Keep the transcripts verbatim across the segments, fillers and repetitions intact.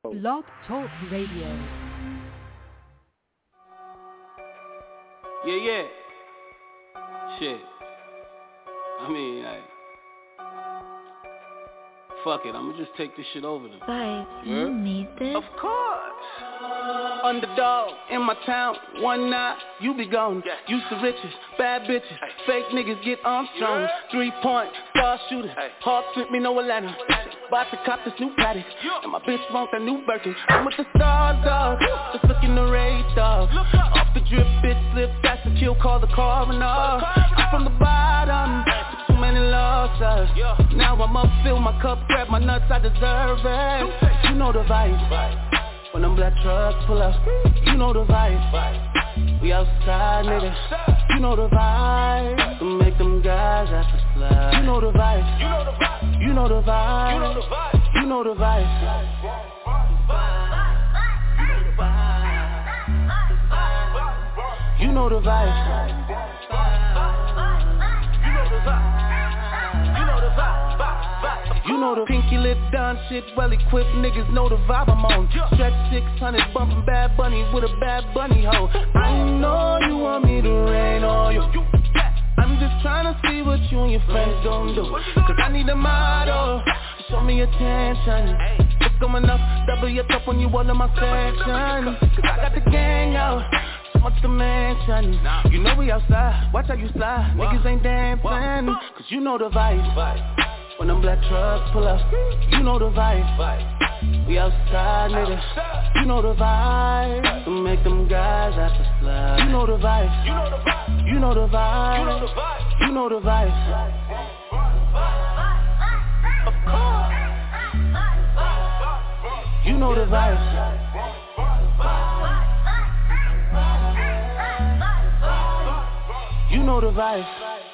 Blog Talk Radio. Yeah, yeah. Shit. I mean, like, fuck it. I'ma just take this shit over them. Guys, you need this? Of course. Underdog in my town, one night, you be gone. Yeah. Used to riches, bad bitches, hey. Fake niggas get Armstrong. Yeah. Three point, star shooter, hey. Hawk sent me no Atlanta. About to cop this new Patty, yeah. And my bitch want that new Birkin. I'm with the stars, dog, just looking the race, dog. Look off the drip, bitch, slip, that's a kill, call the coroner. I'm from the bottom, took too many losses. Yeah. Now I'm up, fill my cup, grab my nuts, I deserve it. You know the vibe. When them black trucks pull up, you know the vibe. We outside, nigga. You know the vibe. To make them guys have to slide. You know the vibe. You know the vibe. You know the vibe. You know the vibe. You know the vibe. You know the vibe. You know the pinky lip done shit, well equipped niggas know the vibe I'm on. Stretch six hundred bumping Bad Bunny with a Bad Bunny hoe. I know you want me to rain on you. I'm just trying to see what you and your friends gon' do. Cause I need a model, show me attention. It's coming up, double your cup when you all in my section. Cause I got the gang out, so much to mention. You know we outside, watch how you slide. Niggas ain't dancing, cause you know the vibe. When them black trucks pull up, you know the vibe. We outside, nigga. You know the vibe. To make them guys have to slide. You know the vibe. You know the vibe. You know the vibe. You know the vibe. Of course. You know the vibe. You know the vibe.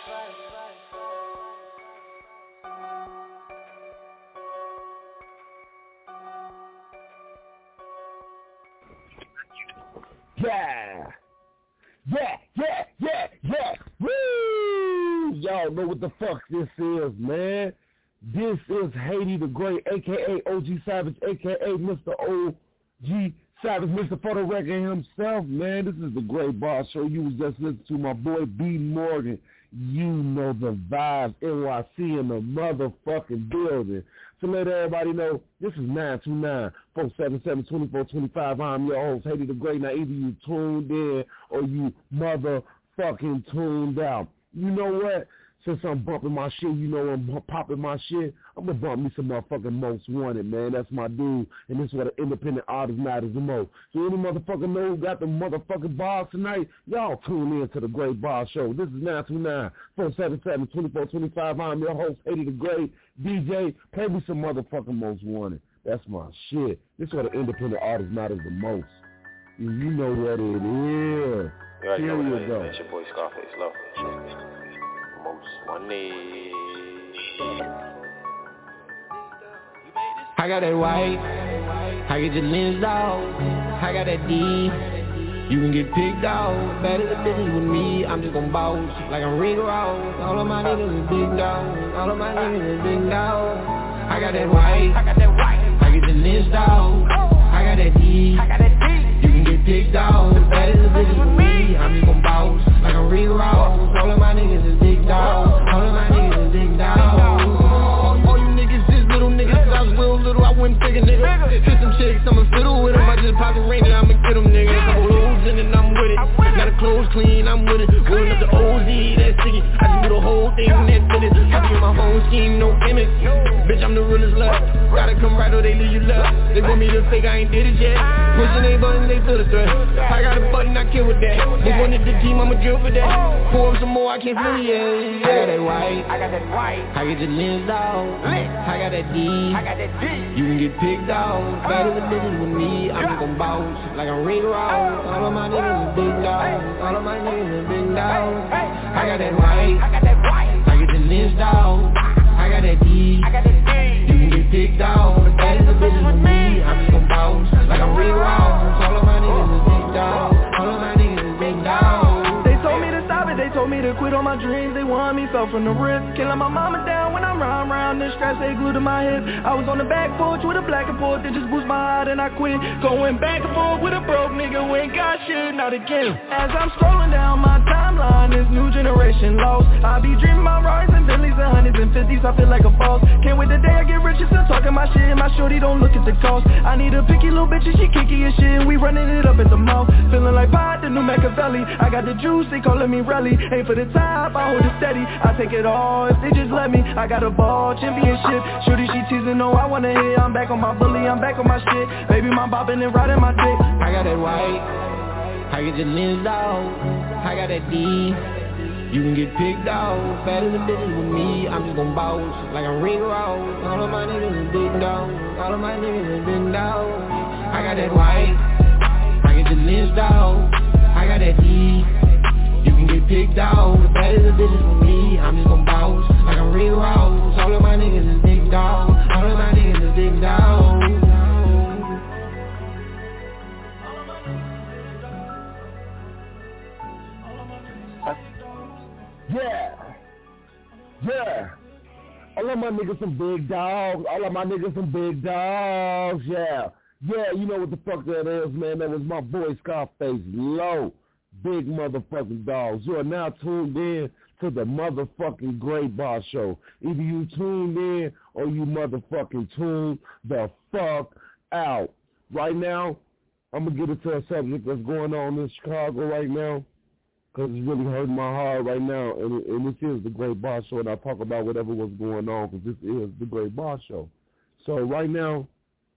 Yeah, yeah, yeah, yeah, yeah, woo! Y'all know what the fuck this is, man. This is Haiti the Great, a k a. O G Savage, a k a. Mister O G Savage, Mister Photo Record himself, man. This is the Great Boss Show. You was just listening to my boy B. Morgan. You know the vibes, N Y C in the motherfucking building. To let everybody know, this is nine two nine, four seven seven, two four two five. I'm your host, Haiti the Great. Now, either you tuned in or you motherfucking tuned out. You know what? Since I'm bumping my shit, you know I'm popping my shit, I'm going to bump me some motherfucking Most Wanted, man. That's my dude, and this is what an independent artist matters the most. So any motherfucker know who got the motherfucking bars tonight, y'all tune in to the Great Bar Show. This is nine two nine, four seven seven, two four two five. I'm your host, Haiti the Great. D J, play me some motherfucking Most Wanted. That's my shit. This is what an independent artist matters the most. You know what it is. You already know what it is, go. man. It's your boy Scarface Low. Most Wanted. I got that white, I get your lens off, I got that D, you can get picked off, bad as a bitch with me, I'm just gon' boss, like I'm Rick Ross, all of my niggas is big dogs, all of my niggas is big dogs, I got that white, I got that white, I get your lens off, I got that D, I got that D, you can get picked off, bad as a bitch with me, I'm just gon' boss, like I'm Rick Ross, all of my niggas is big dogs, all of my niggas is big dogs. All you niggas is little niggas, I was real little, I wouldn't figure nigga. Hit some chicks, I'ma fiddle with them, I just pop the ring and I'ma get them nigga. Couple loads in and I'm with it, got the clothes clean, I'm with it. Rolling up the O Z, that sticky, I just do the whole thing that fit it. I be in my whole scheme, no gimmick. Bitch, I'm the realest love, gotta come right or they leave you love. They want me to fake, I ain't did it yet. Pushing they button, they feel the threat. I got a button, I kill with that. They wanted the team, I'ma drill for that. Pour up some more, I can't feel it yet. I got that white, I got that white, I get the lens off, I got that D, I got that D, you can get picked off, better than bitches with me, I'm just gon' bounce, like I'm Rick Ross, all of my niggas is big dogs, all of my niggas is big dogs, I got that white, I got that white, I get the lens off, I got that D, I got that D, you can get picked off, better than bitches with me, I'm just gon' bounce, like I'm Rick Ross, all of my niggas is big dogs, all of my niggas is big dogs. They told me to stop it, they told me to quit all my dreams, they want me, fell from the risk, killing my mama down when I round, round, round. This stress they glued to my hip. I was on the back porch with a black and forth. They just boost my heart and I quit. Going back and forth with a broke nigga who ain't got shit, not again. As I'm scrolling down my timeline, this new generation lost. I be dreaming about rides and Bentleys and hundreds and fifties. I feel like a boss. Can't wait the day I get rich and still talking my shit. My shorty don't look at the cost. I need a picky little bitch and she kicky as shit. We running it up at the mall. Feeling like Pod, the new Machiavelli. I got the juice, they calling me Relly. Ain't for the top, I hold it steady. I take it all if they just let me. I got a ball, championship. Shorty, she teasing, no, I wanna hit. I'm back on my bully, I'm back on my shit. Baby, my bopping and riding my dick. I got that white, I get your lens out. I got that D, you can get picked out. Better than business with me, I'm just gon' bounce like I'm Rick Ross. All of my niggas is big dog, all of my niggas is big dog. I got that white, I get your lens out. I got that D, you can get picked out. Better than business with me, I'm just gon' bounce like I'm Rick Ross. All of my niggas is big dog, all of my niggas is big dog. Yeah, yeah. All of my niggas some big dogs. All of my niggas some big dogs. Yeah, yeah. You know what the fuck that is, man? That was my boy Scarface Low. Big motherfucking dogs. You are now tuned in to the motherfucking Great Boss Show. Either you tuned in or you motherfucking tuned the fuck out. Right now, I'm gonna get into a subject that's going on in Chicago right now, because it's really hurting my heart right now, and, it, and this is the Great Boss Show, and I talk about whatever was going on, because this is the Great Boss Show. So right now,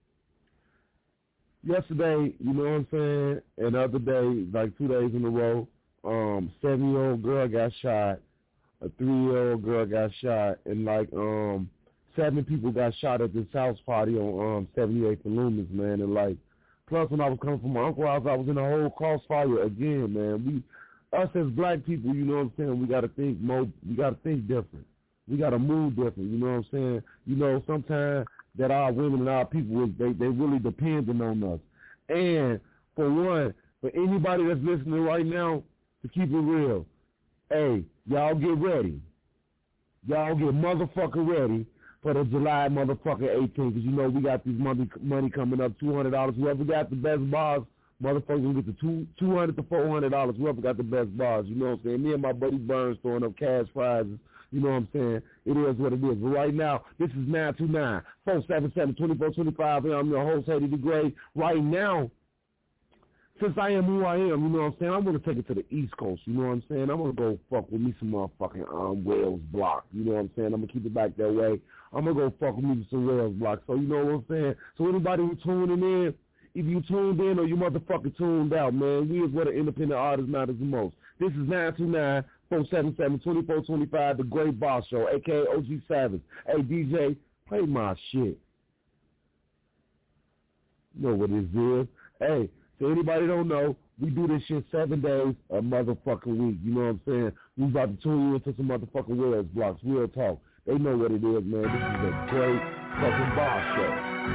yesterday, you know what I'm saying, and the other day, like two days in a row, um, seven-year-old girl got shot, a three-year-old girl got shot, and like um, seven people got shot at this house party on um, seventy-eighth and Loomis, man, and like, plus when I was coming from my uncle's house, I was in a whole crossfire again, man. We Us as black people, you know what I'm saying, we gotta think more, we gotta think different. We gotta move different, you know what I'm saying? You know, sometimes that our women and our people, they, they really depending on us. And for one, for anybody that's listening right now, to keep it real, hey, y'all get ready. Y'all get motherfucking ready for the July motherfucking eighteenth, because you know we got these money money coming up, two hundred dollars. Whoever got the best bars, motherfuckers gonna get the two two hundred to four hundred dollars. Whoever got the best bars, you know what I'm saying. Me and my buddy Burns throwing up cash prizes. You know what I'm saying. It is what it is. But right now, this is nine two nine, four seven seven, two four two five. I'm your host, Haiti the Great. Right now, since I am who I am, you know what I'm saying, I'm gonna take it to the East Coast. You know what I'm saying. I'm gonna go fuck with me some motherfucking um, Wales block. You know what I'm saying. I'm gonna keep it back that way. I'm gonna go fuck with me some Wales block. So you know what I'm saying. So anybody who tuning in, if you tuned in or you motherfucking tuned out, man, we is what an independent artist matters the most. This is nine two nine, four seven seven, two four two five, The Great Boss Show, a k a. O G Savage. Hey, D J, play my shit. You know what this is. Hey, so anybody don't know, we do this shit seven days a motherfucking week. You know what I'm saying? We about to tune you into some motherfucking Wales blocks. Real talk. They know what it is, man. This is a great fucking boss show.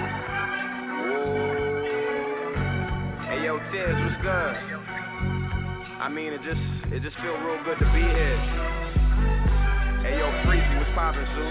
Hey, yo, Tiz, what's good? I mean, it just it just feel real good to be here. Hey, yo, Freezy, what's poppin', Sue?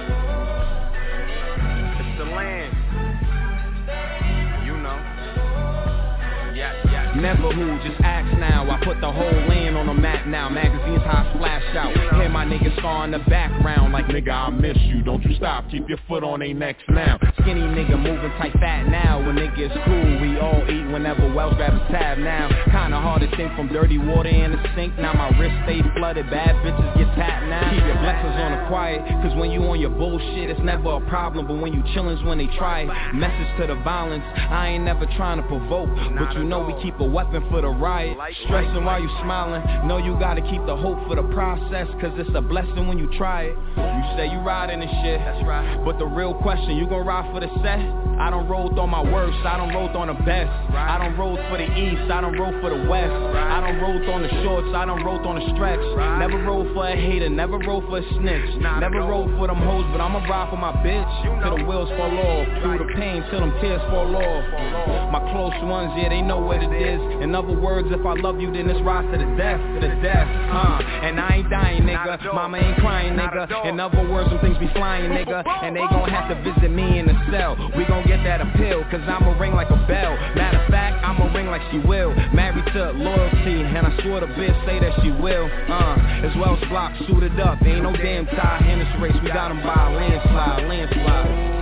It's the land. You know. Yeah, yeah. Never who, just ask now. I put the whole land on the map now. Magazines how I splash out. Hear my niggas far in the background. Like, nigga, I miss you. Don't you stop. Keep your foot on they necks now. Skinny nigga moving tight fat now. When it gets cool, we all eat whenever Wells grab a tab now. Kinda hard to think from dirty water in the sink. Now my wrist stay flooded. Bad bitches get tapped now. Keep your blessings on the quiet. Cause when you on your bullshit, it's never a problem. But when you chillin's when they try it. Message to the violence. I ain't never trying to provoke. But you know we keep a weapon for the riot. Stressing while you smiling. Know you gotta keep the hope for the process. Cause it's a blessing when you try it. You say you riding this shit. That's right. But the real question, you gon' ride for the set? I done rolled on my worst, I done rolled on the best. I done rode for the east, I done rode for the west. I done rode on the shorts, I done rode on the stretch. Never rode for a hater, never rode for a snitch. Never rode for them hoes, but I'ma ride for my bitch till the wheels fall off, through the pain till them tears fall off. My close ones, yeah, they know what it is. In other words, if I love you, then it's rise to the death, to the death. Uh, and I ain't dying, nigga. Mama ain't crying, nigga. In other words, some things be flying, nigga. And they gon' have to visit me in the cell. We gon' get that appeal, cause I'ma ring like a bell. Matter of fact, I'ma ring like she will. Married to loyalty, and I swear the bitch say that she will. Uh, as well as block, suited up. There ain't no damn tie in this race. We got them by a landslide, landslide.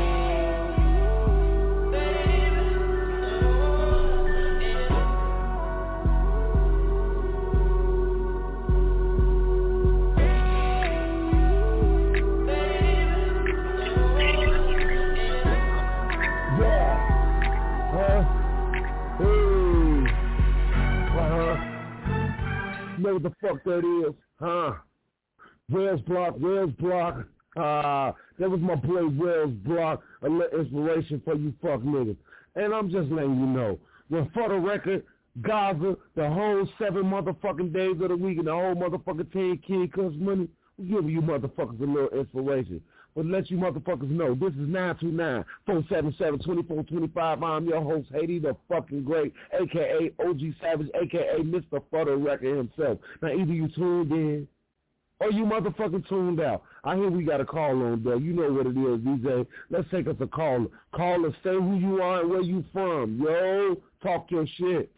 Know what the fuck that is, huh? Wells Block, Wells Block. Uh, that was my boy Wells Block, a little inspiration for you fuck niggas. And I'm just letting you know, when for the record, Gaza, the whole seven motherfucking days of the week and the whole motherfucking ten King Kush Money, we giving you motherfuckers a little inspiration. But let you motherfuckers know, this is nine two nine, four seven seven, two four two five. I'm your host, Haiti the fucking Great, a k a. O G Savage, a k a. Mister Futter Record himself. Now, either you tuned in or you motherfucking tuned out. I hear we got a call on, though. You know what it is, D J. Let's take us a call. Call us, say who you are and where you from. Yo, talk your shit.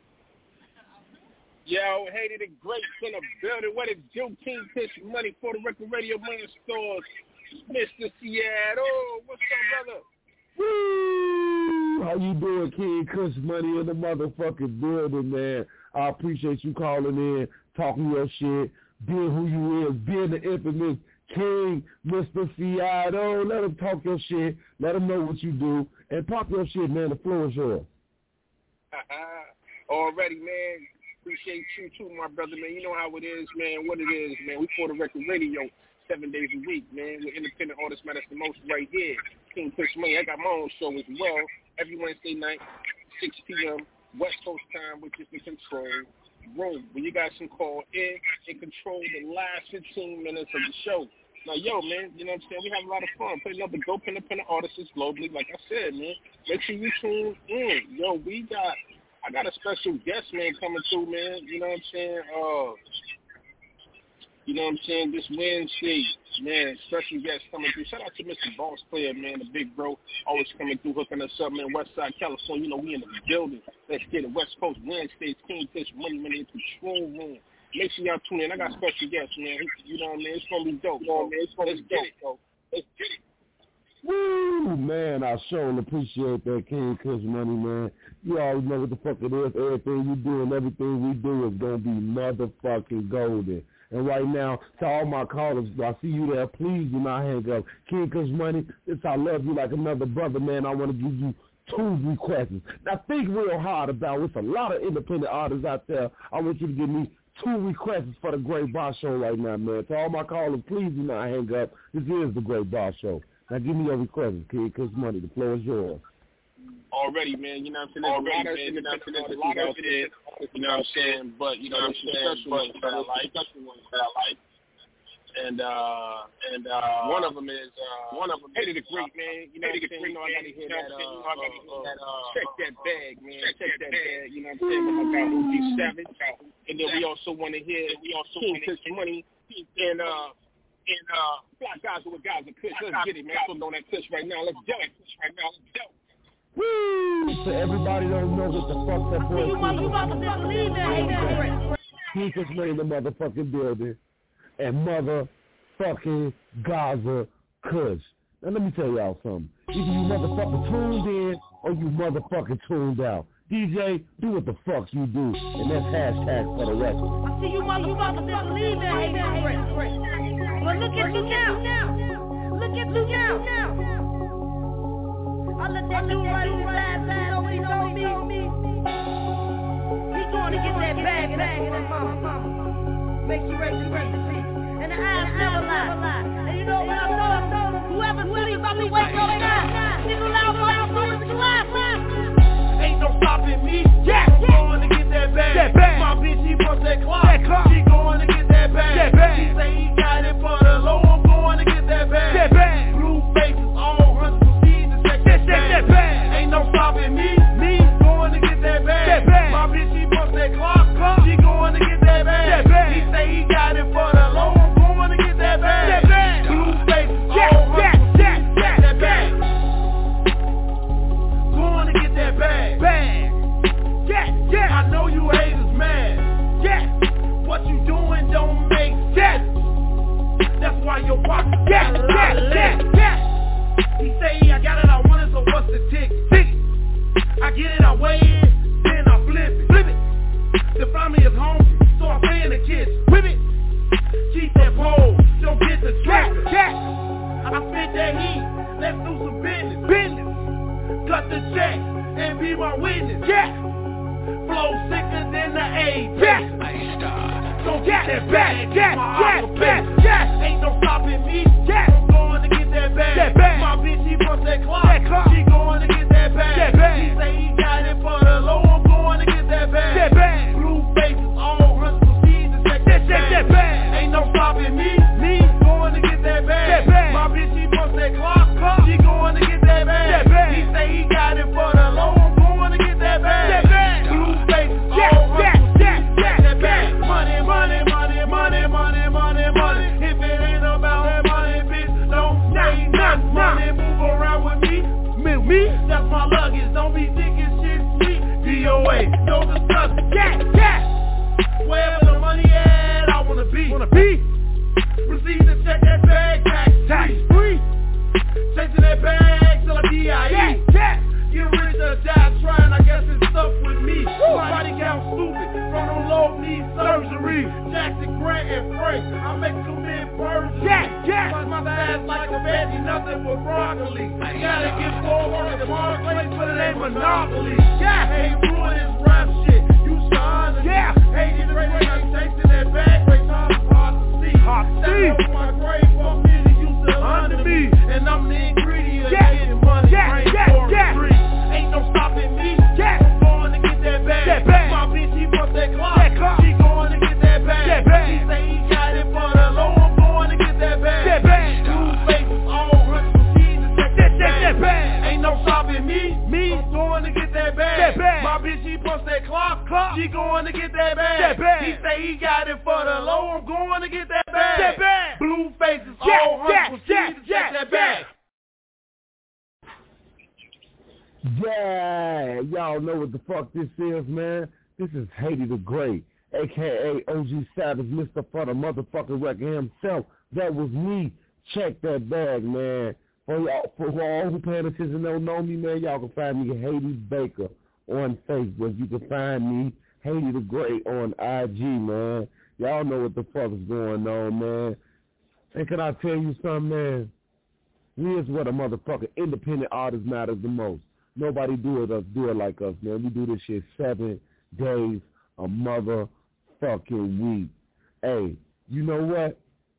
Yo, Haiti the Great in the building. What is Joe King Kush Money for the Record Radio Money Stores? Mister Seattle, what's up, brother? Woo! How you doing, King Kush Money in the motherfucking building, man? I appreciate you calling in, talking your shit, being who you is, being the infamous King, Mister Seattle. Let him talk your shit, let him know what you do, and pop your shit, man. The floor is yours. Already, man. Appreciate you too, my brother, man. You know how it is, man. What it is, man. We for the Record Radio. Seven days a week, man. With independent artists matters the most right here. King Kush Money. I got my own show as well. Every Wednesday night, six p.m. West Coast time, which is the control room. Where you guys can call in and control the last fifteen minutes of the show. Now, yo, man, you know what I'm saying? We have a lot of fun. Play another dope independent artists globally, like I said, man. Make sure you tune in. Yo, we got, I got a special guest, man, coming through, man. You know what I'm saying? Uh, You know what I'm saying? This Wednesday, man, special guest coming through. Shout out to Mister Boss Player, man, the big bro, always coming through, hooking us up, man. Westside, California, you know, we in the building. Let's get it. West Coast Wednesdays, King Kush Money, Money in Control Room. Make sure y'all tune in. I got special guests, man. You know what I mean? It's going to be dope. So let's get it, bro. Let's get it. Woo, man, I sure appreciate that, King Kush Money, man. You already know what the fuck it is. Everything you do and everything we do is going to be motherfucking golden. And right now, to all my callers, I see you there. Please do not hang up. King Kush Money, it's I love you like another brother, man. I want to give you two requests. Now, think real hard about it. There's a lot of independent artists out there. I want you to give me two requests for the Great Boss Show right now, man. To all my callers, please do not hang up. This is the Great Boss Show. Now, give me your requests, King Kush Money. The floor is yours. Already, man, you know what I'm saying? Already, man, you know what I'm saying? There's a lot out there, you know what I'm saying? But, you know, there's some special ones that I like, special ones that I like. And, uh, and, uh, one of them is, uh, one of them is the Great, man. You know what I'm saying? You know, I gotta hear that, uh, uh, check that bag, man. Check that bag, you know what I'm saying? With my guy O G Savage. And then we also want to hear King Kush Money and, uh, and, uh, Black Guys with Guys with Kush. Let's get it, man. So know that Kush right now. Let's go. Right now, let's go. Woo! So everybody don't know what the fuck that boy You motherfuckers didn't believe that. King Kush Money in the motherfucking building. And motherfucking Gaza Kush. Now let me tell y'all something. Either you motherfucking tuned in or you motherfucking tuned out. D J, do what the fuck you do. And that's hashtag for the record. I see you motherfuckers didn't believe that. But look at you now. Look at you now. I let that dude right in the last time over, he told me. He going to get that bag and that in mama. Make you ready to see. And the eyes never lie. And you know what I know? Whoever really about me wake up now, nigga loud for you, do it to life. Ain't no stopping me, yeah. Then I weigh it, then I flip it, flip it. The family is hungry, so I stay in the kitchen, whip it. Keep that pole, don't get the tracker. I spit that heat, let's do some business, business. Cut the check and be my witness, yeah. Flow sicker than the A, yeah. Don't get that bag, yeah, yeah, yeah, yeah. Ain't no stopping me, yeah. I'm going to get that bag, that bag. My bitch, she bust that clock, that clock. She going to get that bag, that bag. He say he got it for the low, I'm going to get that bag, that bag. Blue faces, all hundreds of seeds to check that, check that bag. Ain't no stopping me, me going to get that bag, that bag. My bitch, she bust that clock, clock. She going to get that bag, that bag. He say he got it for the low, I'm going to get that bag, that bag. Blue faces, all hundreds of seeds to check that bag. Money, money, money, money, money, money, money. If it ain't about that money, bitch, don't say nothing. Money, move around with me, me, me. That's my luggage. Don't be thinking shit sweet. D O A, no discussion. Yeah, yeah. Wherever the money at, I wanna be. Wanna be. Proceed to check that bag, tax, tax free. Chasing that bag till I D I E. Yeah, yeah. Get rich or die trying, I guess it's stuck with me. Body count stupid, from the low knee surgery. Jackson, Grant, and Frank, I make two men birds. Yeah, yeah. My mother ass like a veggie, nothing but broccoli. I gotta get forward in the marketplace, but it ain't monopoly. Yeah, hey, ruin this rap shit. You shine, yeah. Hey, this great, I'm chasing that bag, great time, hard to see. Hard to see. That's my grave for me to use to under me. And I'm the ingredient, yeah. Getting money, yeah, yeah, yeah. Free. Ain't no stopping me, yeah. I'm going to get that bag, that bag. My bitch, he bust that clock, that clock. She going to get that bag, that bag. He say he got it for the low, I'm going to get that bag, that bag. Blue faces, all hundreds of seeds to check that, check that bag. Ain't no stopping me, me. I'm going to get that bag, that bag. My bitch, he bust that clock, clock. She going to get that bag, that bag. He say he got it for the low, I'm going to get that bag, that bag. Blue faces, yeah, all hundreds of seeds to check that bag. Yeah, y'all know what the fuck this is, man. This is Haiti the Great, a k a. O G Savage, Mister For the motherfucking record himself. That was me. Check that bag, man. For y'all, for all who paying attention and don't know me, man, y'all can find me Haiti Baker on Facebook. You can find me Haiti the Great on I G, man. Y'all know what the fuck is going on, man. And can I tell you something, man? Here's what a motherfucking independent artist matters the most. Nobody do it us do it like us, man. We do this shit seven days a motherfucking week. Hey, you know what?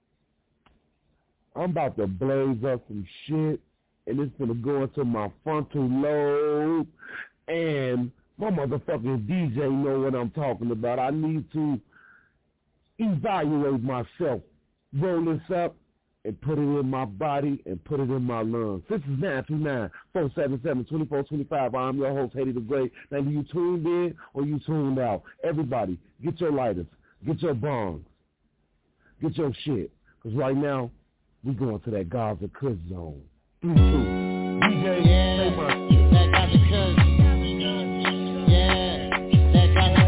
I'm about to blaze up some shit, and it's gonna go into my frontal lobe, and my motherfucking D J know what I'm talking about. I need to evaluate myself, roll this up, and put it in my body and put it in my lungs. This is nine two nine, four seven seven, two four two five. I'm your host, Haiti the Great. Now, you tuned in or you tuned out? Everybody, get your lighters, get your bongs, get your shit. Because right now, we going to that Gaza Kush zone. three two. D J, yeah, say my shit. That Gaza Kush. Yeah, that Gaza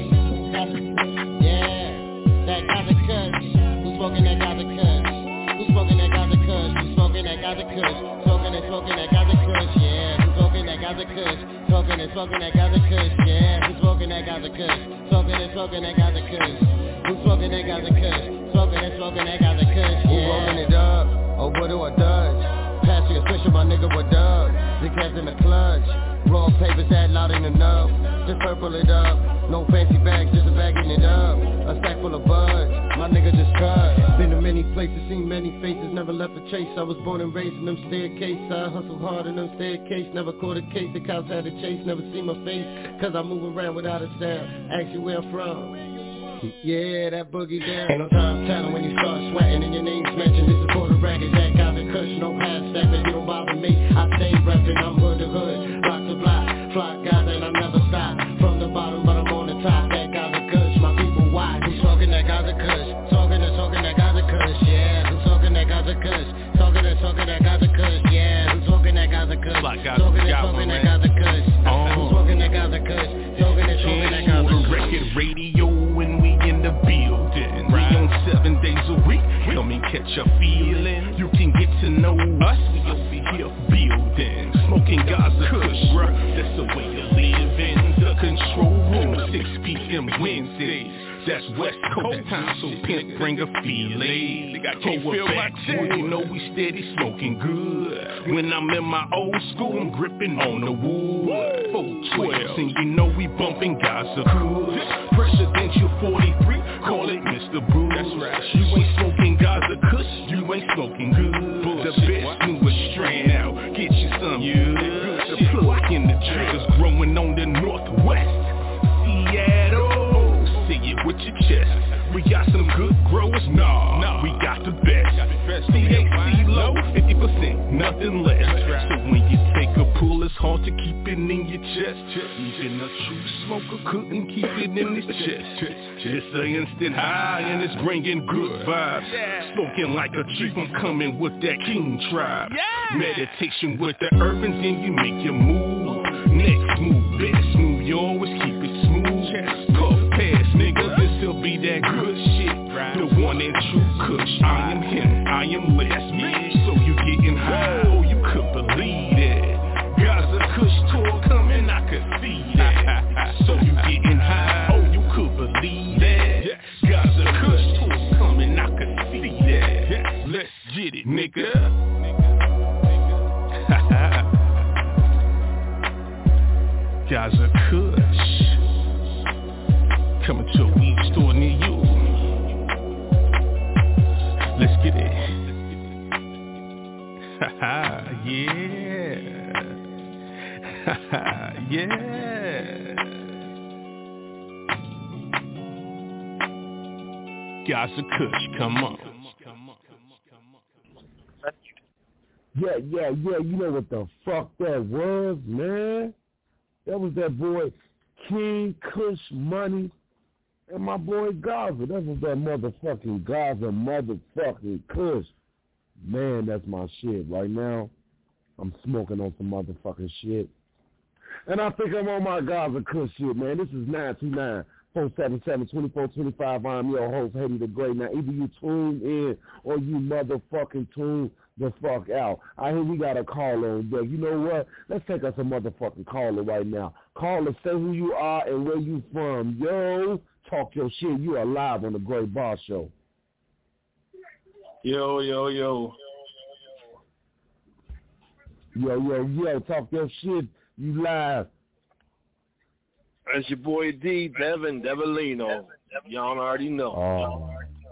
Kush. Yeah, that Gaza Kush. Who's smoking that Gaza Kush? Smoking that Gaza Kush, who's smoking that Gaza Kush, smoking and smoking that Gaza Kush, yeah, who's smoking that Gaza Kush, smoking and smoking that Gaza Kush, yeah, who's smoking that Gaza Kush, smoking and smoking that Gaza Kush, who's smoking that Gaza Kush, smoking and smoking that Gaza Kush, yeah. Who rolling it up, or what do I dodge? Pass me a switch my nigga with dub, the cats in the clutch, raw papers that loud in the nub, just purple it up, no fancy bags, just a bagging it up, a sack full of bud, my nigga just cut. Been to many places, seen many faces, never left a chase. I was born and raised in them staircases. I hustled hard in them staircases, never caught a case. The cops had to chase, never see my face, cause I move around without a style. Ask you where I'm from. Yeah, that boogie down. Ain't no time telling when you start sweating and your name's mentioned. This is for the record, that Gaza Kush, no half stepping. You don't bother me, I stay reppin'. I'm hood to hood, block to block, fly Gaza and I never stop. From the bottom, but I'm on the top. That Gaza Kush, my people why? Who's smoking that Gaza Kush? Talking and talking that Gaza Kush, yeah. Who's talking that Gaza Kush? Talking and talking that Gaza Kush, yeah. Who's talking that Gaza Kush? Talking and talking that Gaza Kush. Who's talking that Gaza Kush? Talking and talking that Gaza Kush. Record radio when we in the building. We on seven days a week. Come and catch a feeling. You can get to know us. We over here building, smoking Gaza Kush. That's the way to live. them Wednesdays. That's West Coast time, so pimp bring a filet. Can't feel my chest. You know we steady smoking good. When I'm in my old school, I'm gripping on the wood. four twelve, and you know we bumping Gaza Kush. Presidential forty-three, call it Mister Boo. That's right. You ain't smoking Gaza Kush, you ain't smoking good. The best newest strain out, get you some good. The plug in the triggers growing on the northwest. Seattle. Say it with your chest. We got some good growers, nah, nah. We got the best. C H C low, fifty percent, nothing less. So when you take a pull, it's hard to keep it in your chest. Even a true smoker couldn't keep it in his chest. It's an instant high and it's bringing good vibes. Smoking like a chief, I'm coming with that king tribe. Meditation with the urbans and you make your move. Next move, best move, you always keep it smooth. Puff pass, niggas, and still be that good shit. The one and true kush, I am him, I am less me. So you getting high, oh you could believe it. Gaza Kush tour coming, I could see that. So you getting high, oh you could believe that. Gaza Kush tour coming, I could see that. Let's get it, nigga. Gaza Kush coming to a weed store near you. Let's get it. Haha, yeah. Haha, yeah. Gaza Kush, come on. Yeah, yeah, yeah, you know what the fuck that was, man? That was that boy King Kush Money and my boy Gaza. That was that motherfucking Gaza motherfucking Kush. Man, that's my shit. Right now, I'm smoking on some motherfucking shit. And I think I'm on my Gaza Kush shit, man. This is nine two nine, four seven seven, two four two five. I'm your host, Haiti the Great. Now, either you tune in or you motherfucking tune the fuck out. I hear we got a caller on deck. You know what? Let's take us a motherfucking caller right now. Caller, say who you are and where you from. Yo, talk your shit. You are live on the Great Boss Show. Yo, yo, yo. Yo, yo, yo, talk your shit. You live. That's your boy D, Devin, Devilino. Y'all already know. Oh.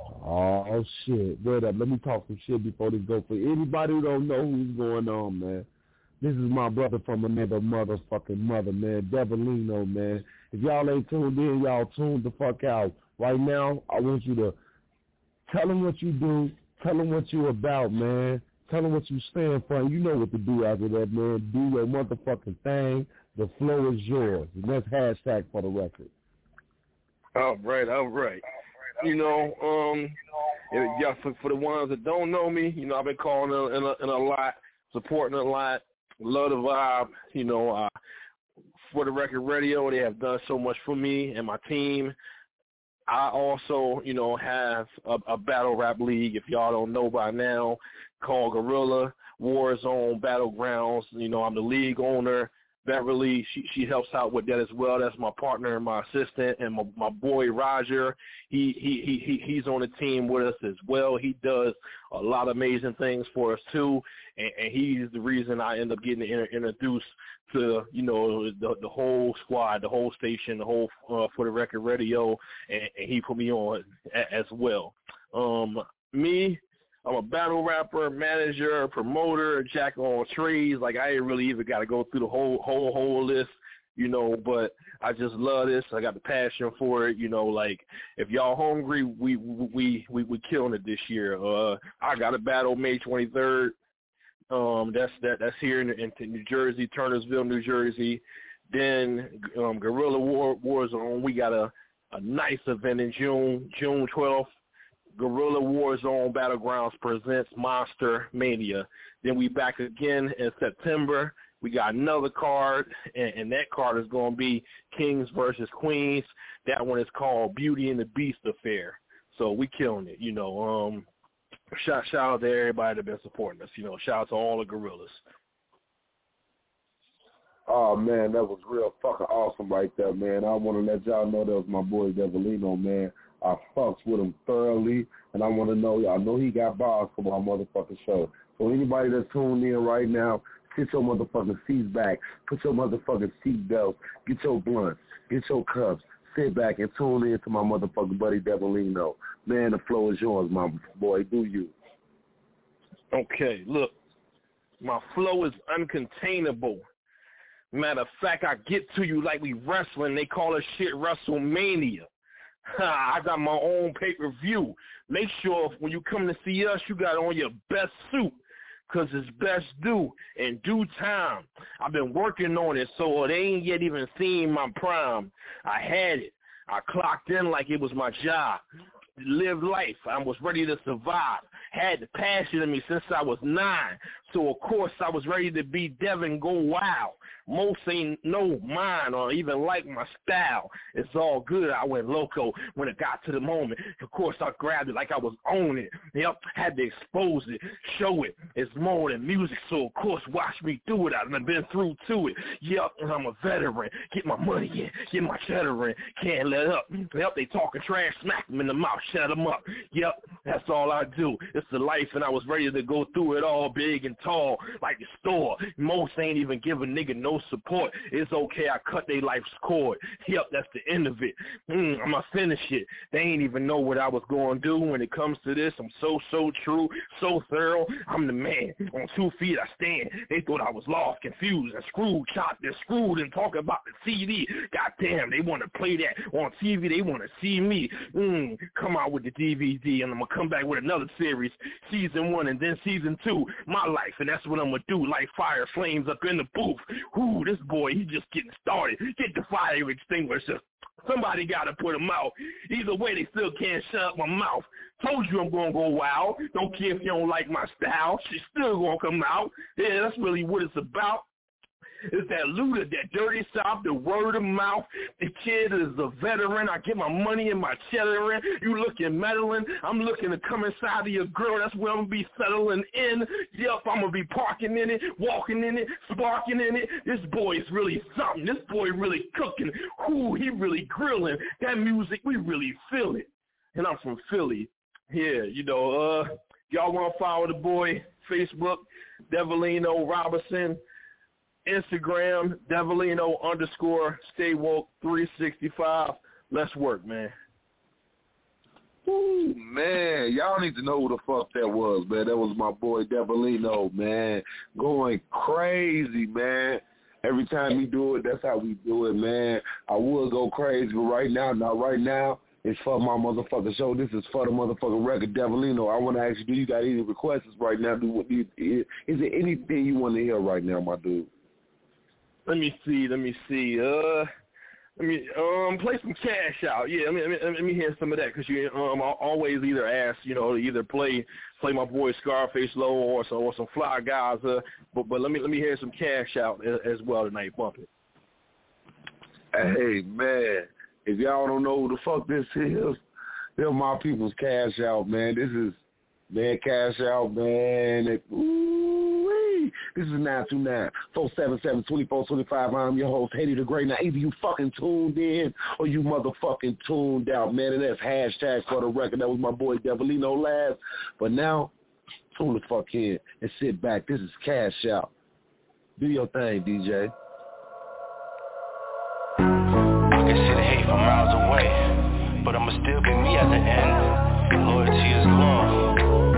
Oh, shit. Wait up. Let me talk some shit before this go. For anybody who don't know who's going on, man, this is my brother from another motherfucking mother, man, Devilino, man. If y'all ain't tuned in, y'all tuned the fuck out. Right now, I want you to tell them what you do. Tell them what you about, man. Tell them what you stand for. And you know what to do after that, man. Do your motherfucking thing. The flow is yours. And that's hashtag for the record. All right, all right. You know, um, yeah, for, for the ones that don't know me, you know, I've been calling in a, in a lot, supporting a lot, love the vibe. You know, uh, for the Record Radio, they have done so much for me and my team. I also, you know, have a, a battle rap league, if y'all don't know by now, called Guerrilla Warzone Battlegrounds. You know, I'm the league owner. Beverly, she she helps out with that as well. That's my partner and my assistant, and my, my boy Roger. He he he he's on the team with us as well. He does a lot of amazing things for us too, and, and he's the reason I end up getting inter- introduced to you know the the whole squad, the whole station, the whole uh, For the Record Radio, and, and he put me on a, as well. Um, me. I'm a battle rapper, manager, promoter, jack of all trades. Like, I ain't really even got to go through the whole, whole, whole list, you know, but I just love this. I got the passion for it, you know, like, if y'all hungry, we, we, we, we killing it this year. Uh, I got a battle May twenty-third. Um, that's, that, that's here in, in New Jersey, Turnersville, New Jersey. Then, um, Guerrilla War, Warzone, we got a, a nice event in June, June twelfth. Guerrilla Warzone Battlegrounds presents Monster Mania. Then we back again in September. We got another card, and, and that card is going to be Kings versus Queens. That one is called Beauty and the Beast Affair. So we killing it, you know. Um, shout, shout out to everybody that's been supporting us. You know, shout out to all the Guerrillas. Oh, man, that was real fucking awesome right there, man. I want to let y'all know that was my boy Devolino, man. I fucks with him thoroughly, and I want to know, I know he got bars for my motherfucking show. So anybody that's tuned in right now, sit your motherfucking seats back, put your motherfucking seat belts, get your blunts, get your cups, sit back and tune in to my motherfucking buddy Devolino. Man, the floor is yours, my boy. Do you? Okay, look, my flow is uncontainable. Matter of fact, I get to you like we wrestling. They call it shit WrestleMania. I got my own pay-per-view. Make sure when you come to see us, you got on your best suit, because it's best due in due time. I've been working on it, so they ain't yet even seen my prime. I had it. I clocked in like it was my job. Lived life. I was ready to survive. Had the passion in me since I was nine. So, of course, I was ready to be Devin Go Wild. Most ain't know mine or even like my style. It's all good. I went loco when it got to the moment. Of course, I grabbed it like I was on it. Yep, had to expose it, show it. It's more than music, so, of course, watch me do it. I've been through to it. Yep, and I'm a veteran. Get my money in. Get my cheddar in. Can't let up. Yep, they talking trash. Smack them in the mouth. Shut them up. Yep, that's all I do. It's the life, and I was ready to go through it all big and tall like the store. Most ain't even give a nigga no support. It's okay, I cut their life's cord. Yep, that's the end of it. Mm, I'm going to finish it. They ain't even know what I was going to do when it comes to this. I'm so, so true, so thorough. I'm the man. On two feet I stand. They thought I was lost, confused, and screwed, chopped and screwed, and talk about the C D. Goddamn, they want to play that on T V. They want to see me. Mm, come out with the D V D, and I'm going to come back with another series, season one, and then season two, my life, and that's what I'm going to do, like fire flames up in the booth. Ooh, this boy, he just getting started. Get the fire extinguisher. Somebody got to put him out. Either way, they still can't shut up my mouth. Told you I'm going to go wild. Don't care if you don't like my style. She's still going to come out. Yeah, that's really what it's about. It's that Luda, that dirty South, the word of mouth. The kid is a veteran. I get my money and my cheddar in. You looking meddling. I'm looking to come inside of your girl. That's where I'm going to be settling in. Yep, I'm going to be parking in it, walking in it, sparking in it. This boy is really something. This boy really cooking. Ooh, he really grilling. That music, we really feel it. And I'm from Philly. Yeah, you know, uh, y'all want to follow the boy? Facebook, Devolino Robinson. Instagram, Devolino underscore stay woke three sixty-five. Let's work, man. Ooh, man, y'all need to know who the fuck that was, man. That was my boy Devolino, man. Going crazy, man. Every time we do it, that's how we do it, man. I would go crazy, but right now, not right now. It's for my motherfucking show. This is for the motherfucking record, Devolino. I want to ask you, do you got any requests right now? Do, do, is there anything you want to hear right now, my dude? Let me see. Let me see. Uh, let me um play some cash out. Yeah, let me let me, let me hear some of that, because you um I always either ask, you know, to either play play my boy Scarface Low or some or some Fly Guys. Uh, but but let me let me hear some cash out as, as well tonight. Bump it. Hey man, if y'all don't know who the fuck this is, they're my people's cash out, man. This is man cash out, man. It, ooh-wee. This is nine two nine, four seven seven, two four two five. I'm your host, Haiti the Great. Now, either you fucking tuned in or you motherfucking tuned out, man. And that's hashtag for the record. That was my boy Devolino last. But now, tune the fuck in and sit back. This is Cash Out. Do your thing, D J. I can see the hate from miles away, but I'ma still be me at the end. Loyalty is love.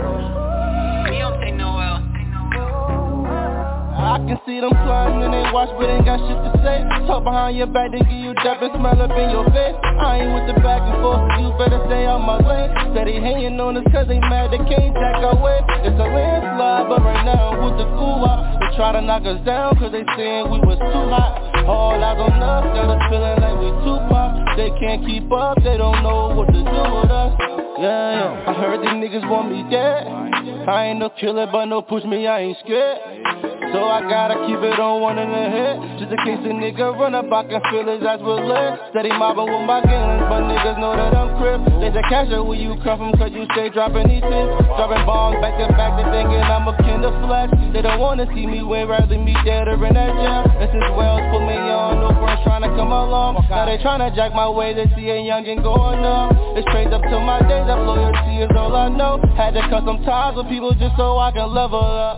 I can see them sliding and they watch but ain't got shit to say. Talk behind your back, they give you death and smell up in your face. I ain't with the back and forth, so you better stay out my way. Steady hanging on us cause they mad, they can't jack our way. It's a landslide, but right now I'm with the goo-wop. They try to knock us down cause they saying we was too hot. All eyes on us, got us feeling like we too pop. They can't keep up, they don't know what to do with us. Yeah, yeah, I heard these niggas want me dead. I ain't no killer, but no push me, I ain't scared. So I gotta keep it on one in the head, just in case a nigga run up, I can feel his eyes with lead. Steady mobbing with my gangs, but niggas know that I'm crip. They say cash out where you come from, cause you stay dropping these hits. Dropping bombs back to back, they thinking I'm a kin of flesh. They don't wanna see me win, rather me dead or in that jail. This is Wells put me on, no friends trying to come along. Now they tryna jack my way, they see a youngin' going up. It's straight up to my days, that loyalty is all I know. Had to cut some ties with people just so I can level up.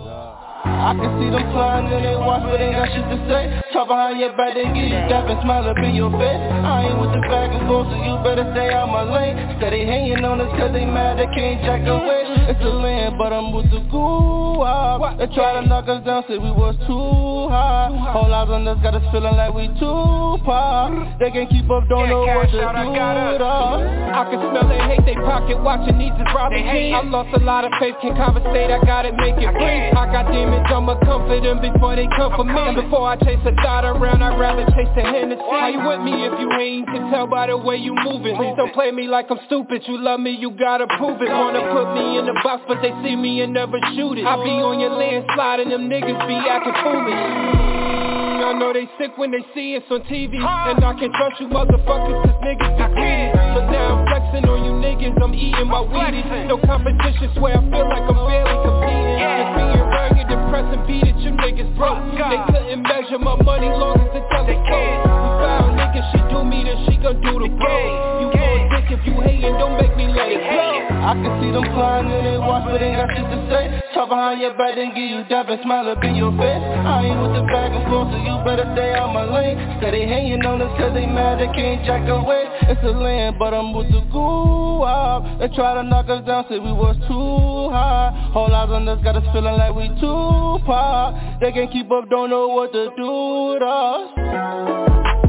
I can see them flying and they watch but ain't got shit to say. Talk behind your back, they give you death and smile up in your face. I ain't with the back and forth, so you better stay out my lane. Steady hanging on us cause they mad, they can't jack away. It's a land, but I'm with the goo up. They try to knock us down, say we was too high. Whole lives on us got us feeling like we too pop. They can't keep up, don't know what to do with us. I can smell they hate, they pocket watching these is robbing King. I lost a lot of faith, can't conversate, I gotta make it breathe. I got demons, I'ma comfort them before they come for me. And before I chase a dot around, I'd rather chase a Hennessy. How you with me if you ain't? Can tell by the way you moving. Please don't play me like I'm stupid. You love me, you gotta prove it. Wanna put me in the box, but they see me and never shoot it. I be on your land sliding, them niggas be acting foolish. I know they sick when they see us on T V. And I can trust you motherfuckers cause niggas be greedy. But now I'm flexing on you niggas, I'm eating my Wheaties. No competition, swear I feel like I'm barely competing. Just being rugged, depressing, beat it, you niggas broke. They couldn't measure my money long as the telescope. You foul niggas, she do me, then she gon' do the bro. You gon' dick if you hatin', don't make me let it go. I can see them flying and they watch but ain't got shit to say. Talk behind your back, then give you death and smile up in your face. I ain't with the back and forth, so you better stay out my lane. Steady hanging on us cause they mad, they can't jack away. It's a land, but I'm with the goo up. They try to knock us down, say we was too high. Whole lives on us got us feeling like we too pop. They can't keep up, don't know what to do with us.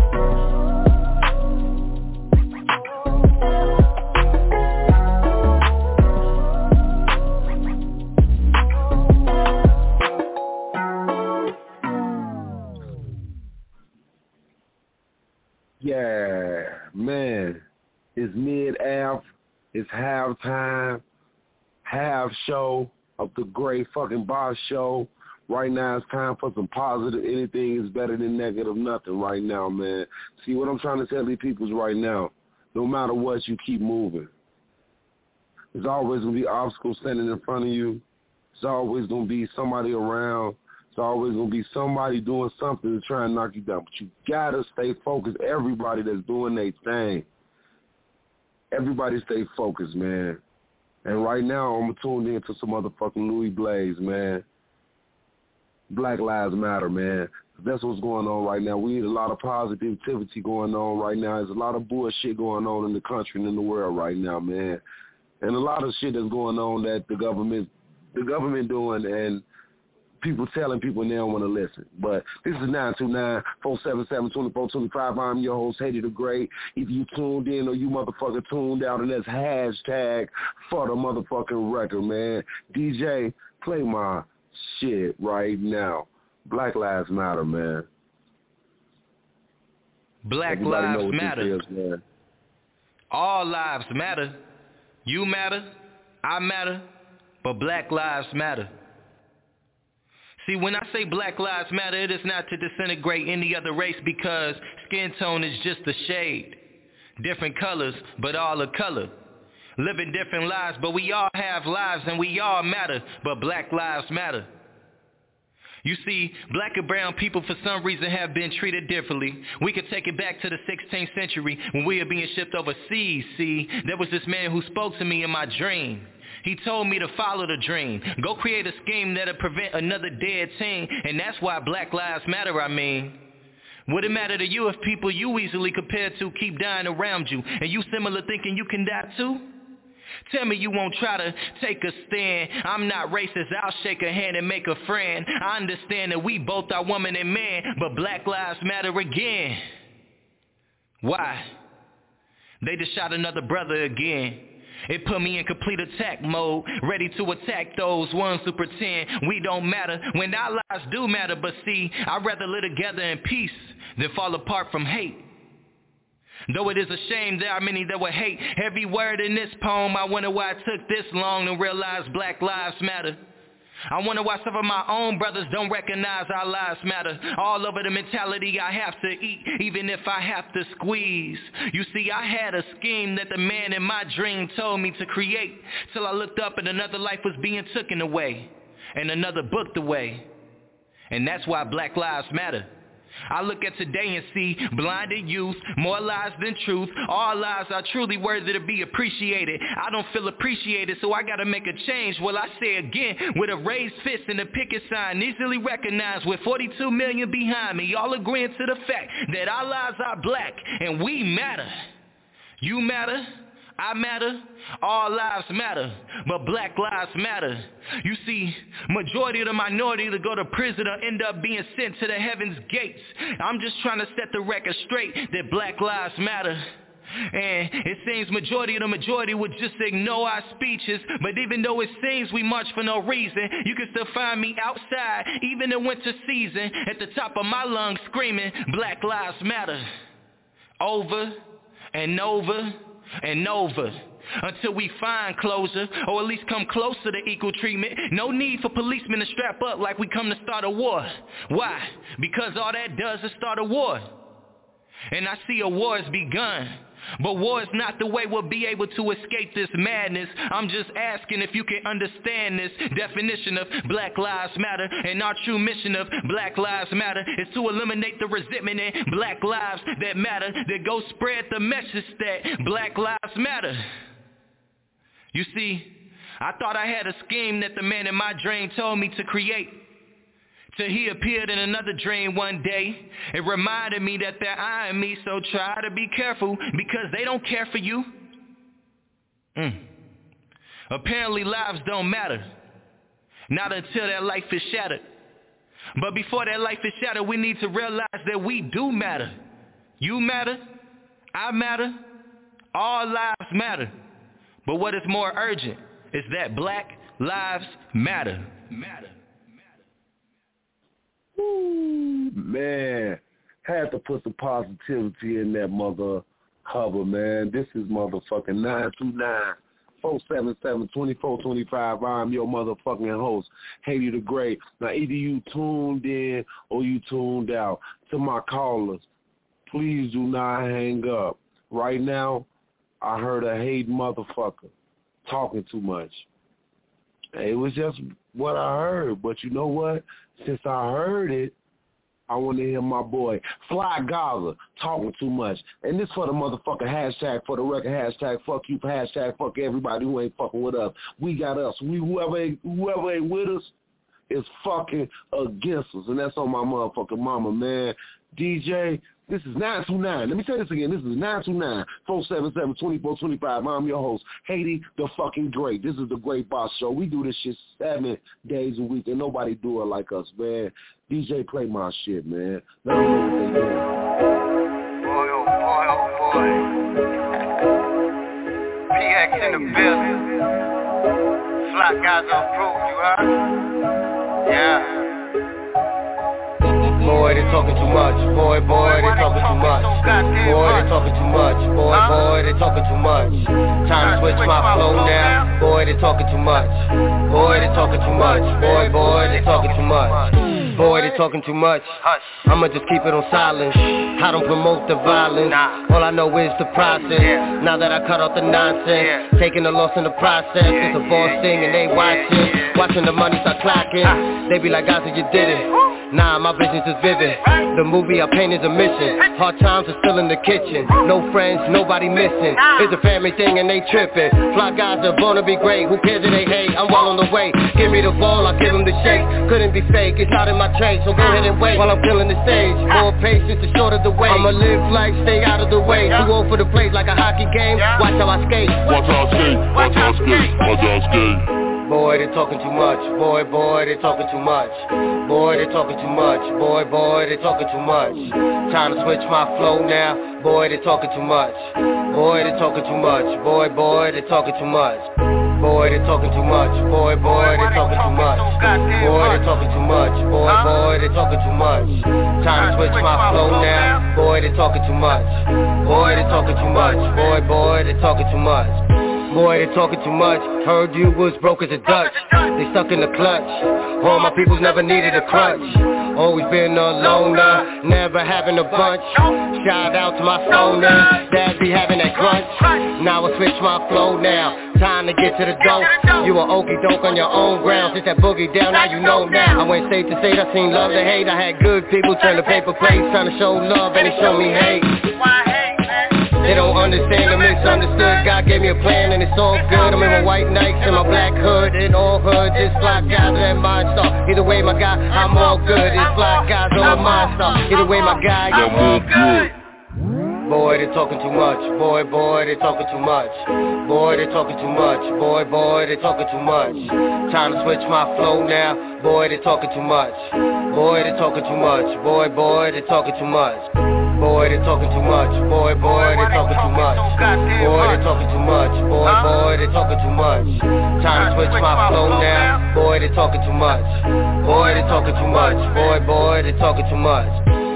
Yeah, man, it's mid-half, it's halftime, half show of the great fucking boss show. Right now it's time for some positive. Anything is better than negative nothing right now, man. See, what I'm trying to tell these people is right now, no matter what, you keep moving. There's always going to be obstacles standing in front of you. There's always going to be somebody around. It's always going to be somebody doing something to try and knock you down. But you got to stay focused. Everybody that's doing their thing. Everybody stay focused, man. And right now, I'm tuned in to some motherfucking Louis Blaze, man. Black Lives Matter, man. That's what's going on right now. We need a lot of positivity going on right now. There's a lot of bullshit going on in the country and in the world right now, man. And a lot of shit that's going on that the government, the government doing and people telling people and they don't want to listen. But this is nine two nine, four seven seven, two four two five. I'm your host, Haiti the Great. If you tuned in or you motherfucker tuned out, and that's hashtag for the motherfucking record, man. D J, play my shit right now. Black Lives Matter, man. Black Everybody Lives Matter. Is, man. All lives matter. You matter. I matter. But Black Lives Matter. See, when I say Black Lives Matter, it is not to disintegrate any other race because skin tone is just a shade. Different colors, but all a color. Living different lives, but we all have lives and we all matter, but Black Lives Matter. You see, black and brown people for some reason have been treated differently. We could take it back to the sixteenth century when we were being shipped overseas. See, there was this man who spoke to me in my dream. He told me to follow the dream. Go create a scheme that'll prevent another dead teen. And that's why Black Lives Matter, I mean. Would it matter to you if people you easily compared to keep dying around you and you similar thinking you can die too? Tell me you won't try to take a stand. I'm not racist, I'll shake a hand and make a friend. I understand that we both are woman and man, but Black Lives Matter again. Why? They just shot another brother again. It put me in complete attack mode, ready to attack those ones who pretend we don't matter when our lives do matter. But see, I'd rather live together in peace than fall apart from hate. Though it is a shame there are many that will hate every word in this poem, I wonder why it took this long to realize Black Lives Matter. I wonder why some of my own brothers don't recognize our lives matter. All over the mentality I have to eat, even if I have to squeeze. You see, I had a scheme that the man in my dream told me to create, till I looked up and another life was being taken away, and another booked away. And that's why Black Lives Matter. I look at today and see blinded youth, more lies than truth. All lives are truly worthy to be appreciated. I don't feel appreciated, so I gotta make a change. Well, I say again, with a raised fist and a picket sign, easily recognized with forty-two million behind me, all agreeing to the fact that our lives are black and we matter. You matter, I matter, all lives matter, but Black Lives Matter. You see, majority of the minority to go to prison or end up being sent to the heaven's gates. I'm just trying to set the record straight that Black Lives Matter. And it seems majority of the majority would just ignore our speeches. But even though it seems we march for no reason, you can still find me outside, even in winter season, at the top of my lungs screaming, Black Lives Matter. Over and over and over, until we find closure, or at least come closer to equal treatment. No need for policemen to strap up like we come to start a war. Why? Because all that does is start a war. And I see a war has begun. But war is not the way we'll be able to escape this madness. I'm just asking if you can understand this definition of Black Lives Matter. And our true mission of Black Lives Matter is to eliminate the resentment in Black lives that matter, that go spread the message that Black Lives Matter. You see, I thought I had a scheme that the man in my dream told me to create, till he appeared in another dream one day. It reminded me that they're eyeing me, so try to be careful, because they don't care for you. Mm. Apparently lives don't matter, not until that life is shattered. But before that life is shattered, we need to realize that we do matter. You matter, I matter, all lives matter. But what is more urgent is that Black Lives Matter. Matter. Ooh, man, had to put some positivity in that mother hover, man. This is motherfucking nine two nine, four seven seven, two four two five. I'm your motherfucking host, Haiti the Great. Now, either you tuned in or you tuned out. To my callers, please do not hang up. Right now, I heard a hate motherfucker talking too much. It was just what I heard, but you know what? Since I heard it, I want to hear my boy Fly Gaza talking too much. And this for the motherfucking hashtag, for the record, hashtag fuck you, hashtag fuck everybody who ain't fucking with us. We got us. We whoever ain't, whoever ain't with us is fucking against us. And that's on my motherfucking mama, man. D J, this is nine two nine. Let me say this again. This is nine two nine, four seven seven, two four two five. I'm your host, Haiti the fucking Great. This is the Great Boss Show. We do this shit seven days a week, and nobody do it like us, man. D J, play my shit, man. Let them know what they doing. Boy, oh boy, oh boy. P X in the building. Fly guys approved, you heard? Yeah. Boy, they talking too much. Boy, boy, they talking too much. Boy, they talking too much. Boy, boy, they talking too much. Time to switch my flow now. Boy, they talking too much. Boy, they talking too much. Boy, boy, they talking too much. Boy, they talking too much. I'ma just keep it on silence. I don't promote the violence. All I know is the process. Now that I cut off the nonsense, taking the loss in the process. It's a boss thing and they watching. Watching the money start clocking. They be like, guys, you did it. Nah, my vision's just vivid. The movie I paint is a mission. Hard times are still in the kitchen. No friends, nobody missing. It's a family thing and they tripping. Fly guys are born to be great. Who cares if they hate? I'm well on the way. Give me the ball, I'll give them the shake. Couldn't be fake, it's not in my trade. So go ahead and wait while I'm killing the stage. More patience, the shorter the way. I'ma live life, stay out of the way. Too old for the place like a hockey game. Watch how I skate. Watch how I skate. Watch how I skate. Watch how I skate. Boy, they talking too much. Boy, boy, they talking too much. Boy, they talking too much. Boy, boy, they talking too much. Time to switch my flow now. Boy, they talking too much. Boy, they talking too much. Boy, boy, they talking too much. Boy, they talking too much. Boy, boy, they talking too much. Boy, they talking too much. Boy, boy, they talking too much. Time to switch my flow now. Boy, they talking too much. Boy, they talking too much. Boy, boy, they talking too much. Boy, they talking too much. Heard you was broke as a Dutch. They stuck in the clutch. All my peoples never needed a crutch. Always been a loner, never having a bunch. Shout out to my phoners, that be having that crunch. Now I switch my flow now. Time to get to the dope. You a okey doke on your own ground. Since that boogie down, now you know now. I went safe to say I seen love to hate. I had good people turn to paper plates, trying to show love and they show me hate. They don't understand the misunderstood. God gave me a plan and it's all good. I'm in my white Nikes and my black hood. In all hood, this fly guys that mind star. Either way my guy, I'm all good. This fly guys on my mind star. Either way my guy, I'm all good. Boy, they talking too much. Boy, boy, they talking too much. Boy, they talking too much. Boy, boy, they talking too much. Time to switch my flow now. Boy, they talking too much. Boy, they talking too much. Boy, boy, they talking too much. Boy, they talking too much. Boy, boy, they talking too much. Boy, they talking too much. Boy, boy, they talking too much. Time to switch my flow now. Boy, they talking too much. Boy, they talking too much. Boy, boy, they talking too much.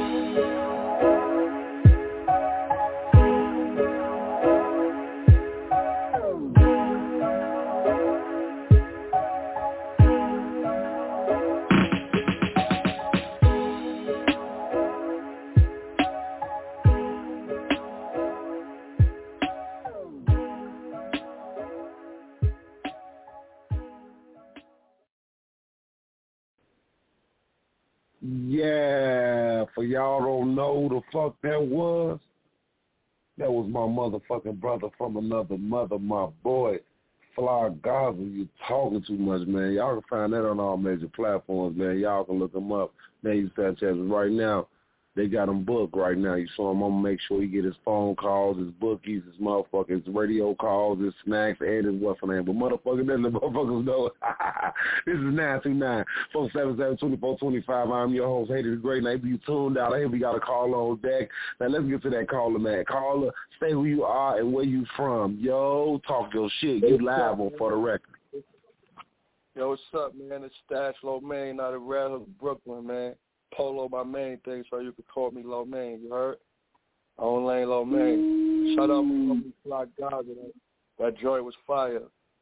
Yeah, for y'all don't know who the fuck that was, that was my motherfucking brother from another mother, my boy, Fly Gaza. You talking too much, man. Y'all can find that on all major platforms, man. Y'all can look them up. Man, you start checking right now. They got him booked right now. You saw him. I'm going to make sure he get his phone calls, his bookies, his motherfuckers, radio calls, his snacks, and his what's name. But motherfucker, then the motherfuckers know. This is nine two nine, four seven seven, two four two five. I'm your host, Haiti the Great. Now, if you tuned out, hey, we got a caller on deck. Now, let's get to that caller, man. Caller, say who you are and where you from. Yo, talk your shit. You live on For the Record. Yo, what's up, man? It's Stash Low Main out of Red Hook, Brooklyn, man. Polo my main thing, so you could call me Low Main, you heard? On lane Low Main. Shut up, my Fly Gaza. That joint was fire.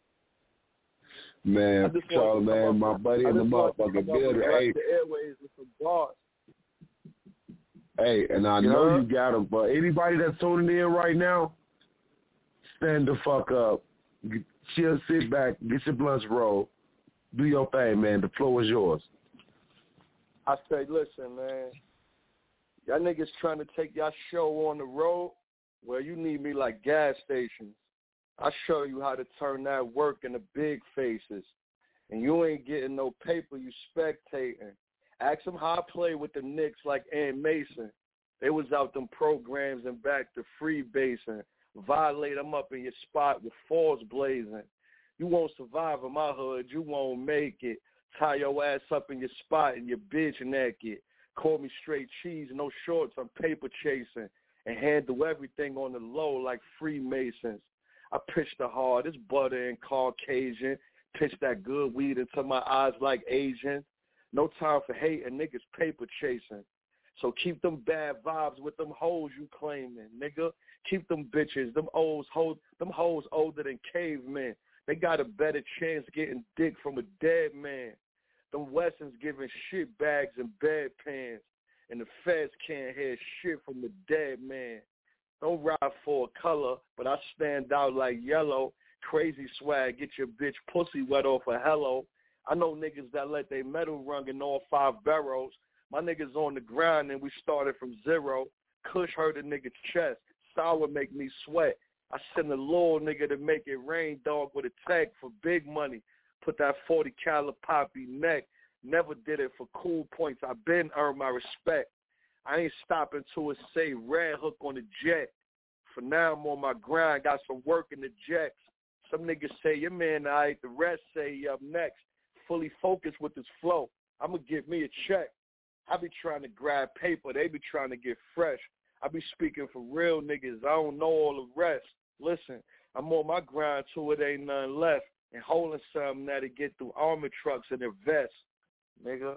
Man, Charlie, man, my buddy in the motherfucking building. Hey, the airways with some bars. Hey, and I you know heard? you got them, but anybody that's tuning in right now, stand the fuck up. Get, chill, sit back, get your blunts rolled. Do your thing, man. The floor is yours. I say, listen, man, y'all niggas trying to take y'all show on the road, well, you need me like gas stations. I show you how to turn that work into big faces. And you ain't getting no paper, you spectating. Ask them how I play with the Knicks like Ann Mason. They was out them programs and back to free basing. Violate them up in your spot with falls blazing. You won't survive in my hood, you won't make it. Tie your ass up in your spot and your bitch naked. Call me straight cheese, no shorts, I'm paper chasing. And handle everything on the low like Freemasons. I pitch the hard, it's butter and Caucasian. Pitch that good weed into my eyes like Asian. No time for hating, niggas paper chasing. So keep them bad vibes with them hoes you claiming, nigga. Keep them bitches, them hoes, hoes, them hoes older than cavemen. They got a better chance getting dick from a dead man. Them Westons giving shit bags and bedpans, and the feds can't hear shit from the dead man. Don't ride for a color, but I stand out like yellow. Crazy swag, get your bitch pussy wet off a hello. I know niggas that let they metal run in all five barrels. My niggas on the grind and we started from zero. Kush hurt a nigga's chest. Sour make me sweat. I send a little nigga to make it rain, dog, with a tag for big money. Put that forty caliber poppy neck. Never did it for cool points. I been earned my respect. I ain't stopping till it say Red Hook on the jet. For now, I'm on my grind. Got some work in the jets. Some niggas say your man all right. The rest say he up next. Fully focused with this flow. I'm going to give me a check. I be trying to grab paper. They be trying to get fresh. I be speaking for real niggas. I don't know all the rest. Listen, I'm on my grind till it ain't nothing left. And holding something that'll get through armor trucks and their vests. Nigga.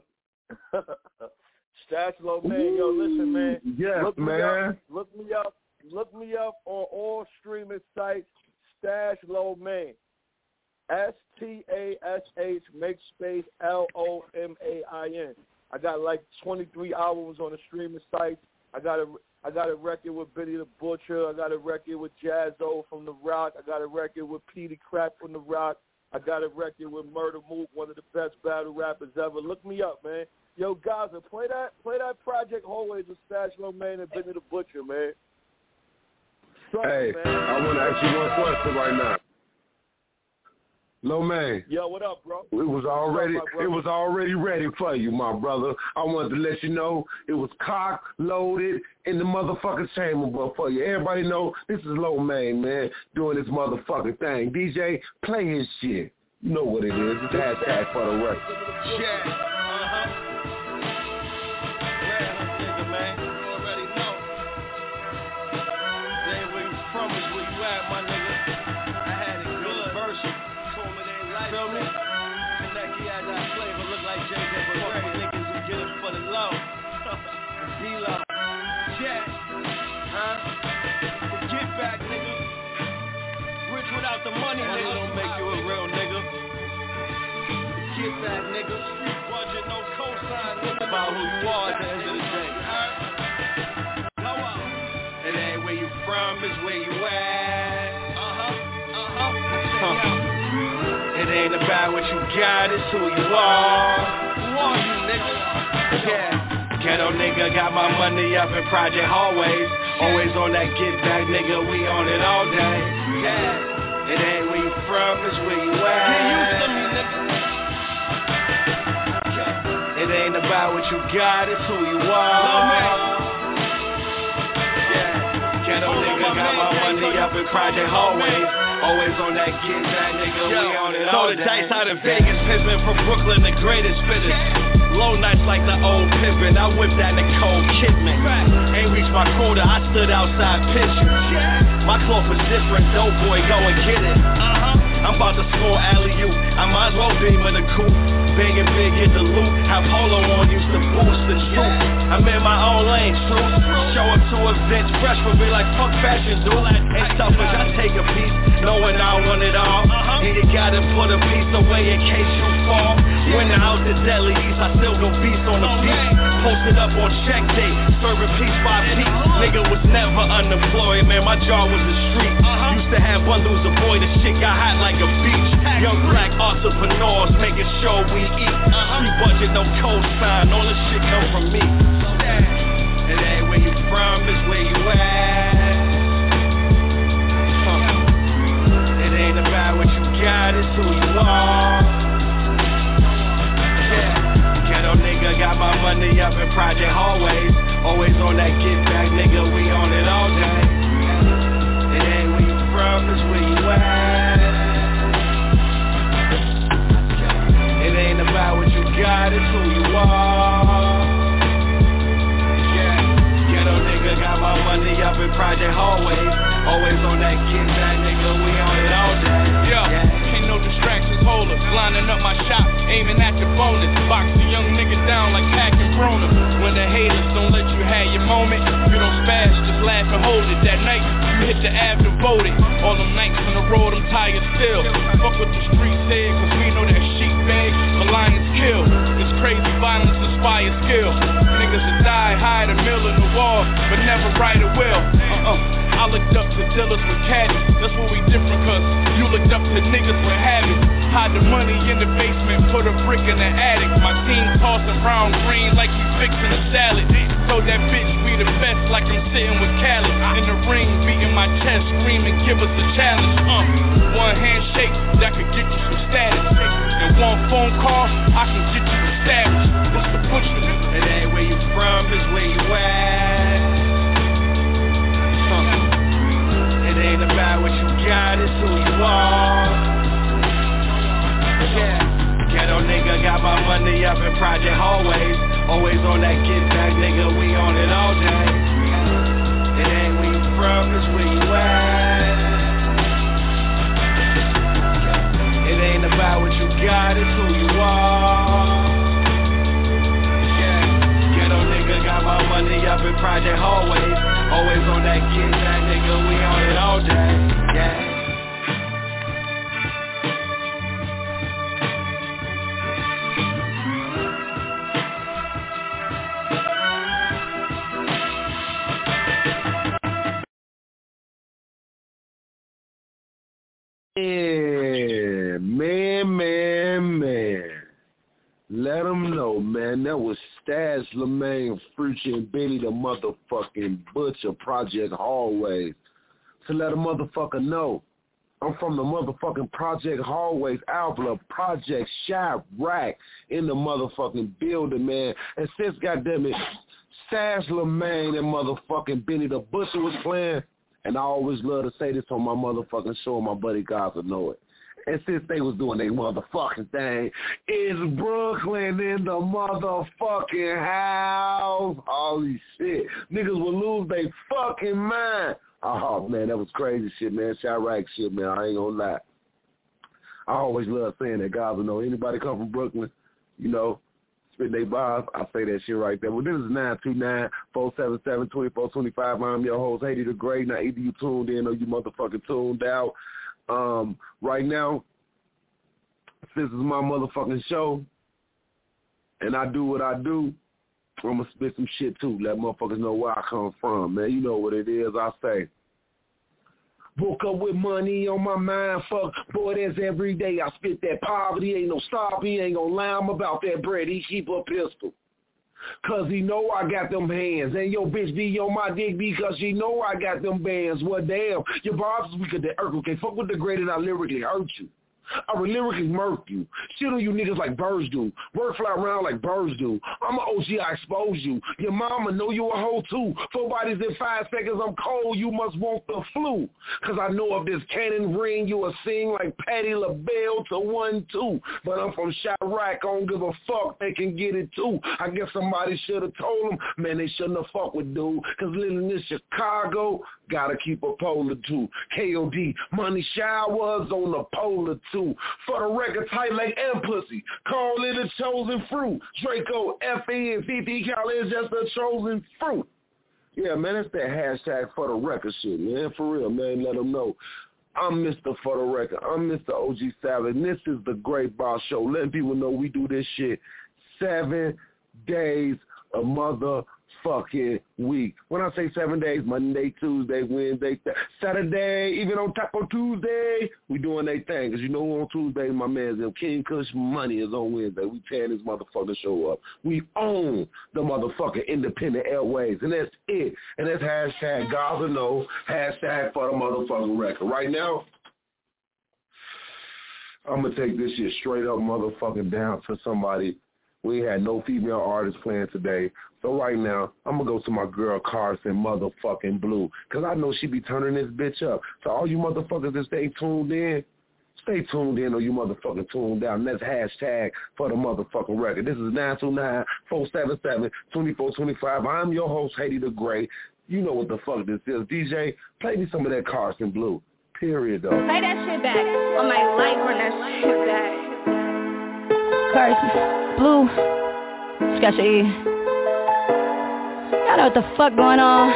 Stats Low Man, yo, listen, man. Yes, look man. Me up, look me up. Look me up on all streaming sites. Stash Low Main. S T A S H, make space L O M A I N. I got like twenty-three albums on the streaming sites. I got a, I got a record with Benny the Butcher. I got a record with Jaz-O from The Rock. I got a record with Petey Crack from The Rock. I got a record with Murder Mook, one of the best battle rappers ever. Look me up, man. Yo, Gaza, play that play that Project Hallways with Stash Low Main and Benny the Butcher, man. Trust hey, me, man. I want to ask you one question right now. Low Man. Yo, what up, bro? It was already up, it was already ready for you, my brother. I wanted to let you know it was cock loaded in the motherfucking chamber, but for you, everybody know this is Low Man, man, doing this motherfucking thing. D J, play his shit. You know what it is. It's hashtag for the record. Yeah. Uh-huh. Yeah, nigga, man. You already know. They where you from is where you at, my nigga. I had it good. Version. Feel me? And that he had that flavor, look like J J, but fuck with niggas who get it for the low. D-Lo. Yeah. Huh? The get back, nigga. Rich without the money, nigga. Don't make you a real nigga. The get back, nigga. Street budget, no cosign, nigga. About who you are at the end of the day. Come on. It ain't where you from, it's where you at. Uh-huh. Uh-huh. Huh. It ain't about what you got, it's who you are. Who are you, nigga? Yeah. Ghetto nigga got my money up in Project Hallways. Always on that get back, nigga, we on it all day. Yeah. It ain't where you from, it's where you at. Get used to me, nigga. It ain't about what you got, it's who you are. Yeah. Ghetto nigga got my money up in Project Hallways. Always on that get back, nigga, Yo, we on it all day. Throw the dice out in Vegas, Pimpin' from Brooklyn, the greatest spitters. Low nights like the old Pimpin', I whipped that Nicole Kidman. Ain't reached my quota, I stood outside pitching. My cloth was different, dope boy, go and get it. I'm about to score alley-oop, I might as well be with a coupe. Bangin' big, hit the loop, have polo on, used to boost the truth. I'm in my own lane, truth. Show up to events, fresh for me like fuck fashion, dude. Ain't selfish, I take a piece, knowing I want it all. And you gotta put a piece away in case you fall. When I out the deli east, I still go beast on the beach. Posted up on check day, serving piece by piece. Nigga was never unemployed, man, my jaw was the street. Used to have bundles of boy, the shit got hot like a beach. Young black entrepreneurs making sure we eat. Street budget, no cosign, all this shit come from me. It ain't where you from, it's where you at. Huh. It ain't about what you got, it's who you are. Yeah. Ghetto nigga got my money up in Project Hallways. Always on that get back, nigga, we on it all day. It ain't where you from, it's where you at. It ain't about what you got, it's who you are. Yeah, ghetto nigga got my money up in Project Hallways. Always on that get back, nigga, we on it all day. Yo, yeah. Ain't no distractions, hold us. Lining up my shop, aiming at your bonus. Box the young nigga down like packing Brona. When the haters don't let you have your moment, you don't spaz, just laugh and hold it. That night, you hit the ab and voted. All them nights on the road, I'm tired still. Fuck what the streets say, cause we know that sheep bag, the lions kill. This crazy violence inspires skill. Niggas that die, hide a mill in the wall, but never write a will. Uh-uh. I looked up to dealers with caddies. That's what we different, cause you looked up to niggas with habits. Hide the money in the basement, put a brick in the attic. My team tossing brown green like we fixing a salad. Told that bitch we the best like I'm sitting with Khaled. In the ring, beating my chest, screaming, give us a challenge. Uh, one handshake, that could get you some status. And one phone call, I can get you established. What's the butcher? It ain't where you from, it's where you at. It ain't about what you got, it's who you are. Yeah, ghetto nigga got my money up in Project Hallways. Always on that get back, nigga, we on it all day. It ain't where you from, it's where you at. It ain't about what you got, it's who you are. Yeah, ghetto nigga got my money up in Project Hallways. Always on that get back, nigga, we on it all day. Yeah. Man, man, man. Let them know, man. That was Stash, Lemaine, Frucci, and Benny, the motherfucking Butcher, Project Hallways. To let a motherfucker know, I'm from the motherfucking Project Hallways, Alpha, Project Chirac in the motherfucking building, man. And since, goddamn it, Stash, Lemaine, and motherfucking Benny, the Butcher was playing, and I always love to say this on my motherfucking show, and my buddy guys will know it. And since they was doing their motherfucking thing, it's Brooklyn in the motherfucking house. Holy shit. Niggas will lose their fucking mind. Oh, man, that was crazy shit, man. Chirac shit, man. I ain't gonna lie. I always love saying that. Guys will know anybody come from Brooklyn, you know, spit they bars, I say that shit right there. Well, this is nine two nine, four seven seven, two four two five. I'm your host, Haiti the Great. Now, either you tuned in or you motherfucking tuned out. Um, right now, this is my motherfucking show, and I do what I do, I'm going to spit some shit too, let motherfuckers know where I come from, man. You know what it is, I say. Woke up with money on my mind, fuck, boy, that's every day. I spit that poverty, ain't no stop, he ain't gonna lie, I'm about that bread, he keep a pistol. Cause he know I got them hands. And your bitch be on my dick because she know I got them bands. Well, damn, your bars is weak as the Urkel. Can't fuck with the great and I lyrically hurt you. I would lyrically murk you. Shit on you niggas like birds do. Word fly around like birds do. I'm an O G, I expose you. Your mama know you a hoe too. Four bodies in five seconds, I'm cold, you must want the flu. Cause I know if this cannon ring, you will sing like Patti LaBelle to one, two. But I'm from Chirac, I don't give a fuck, they can get it too. I guess somebody should have told them, man, they shouldn't have fucked with dude. Cause living in Chicago, gotta keep a polar too. K O D, money showers on the polar too. For the record, tight like and pussy. Call it a chosen fruit. Draco, F E and P P Cal is just a chosen fruit. Yeah, man, that's that hashtag for the record shit, man. For real, man, let them know. I'm Mister For the Record. I'm Mister O G Savage. And this is the Great Boss Show. Letting people know we do this shit seven days a motherfucking week. When I say seven days, Monday, Tuesday, Wednesday, th- Saturday, even on Taco Tuesday, we doing their thing. Because you know on Tuesday, my man, King Kush Money is on Wednesday. We tearing this motherfucking show up. We own the motherfucking independent airways. And that's it. And that's hashtag Gaza No, hashtag for the motherfucking record. Right now, I'm going to take this shit straight up motherfucking down for somebody. We had no female artists playing today. So right now, I'm going to go to my girl Carson motherfucking Blue. Because I know she be turning this bitch up. So all you motherfuckers that stay tuned in, stay tuned in or you motherfucking tuned out. And that's hashtag for the motherfucking record. This is nine two nine, four seven seven, two four two five. I'm your host, Haiti the Great. You know what the fuck this is. D J, play me some of that Carson Blue. Period, though. Play that shit back. On my life, run that shit back. Carson Blue, Scotch E. Y'all know what the fuck going on.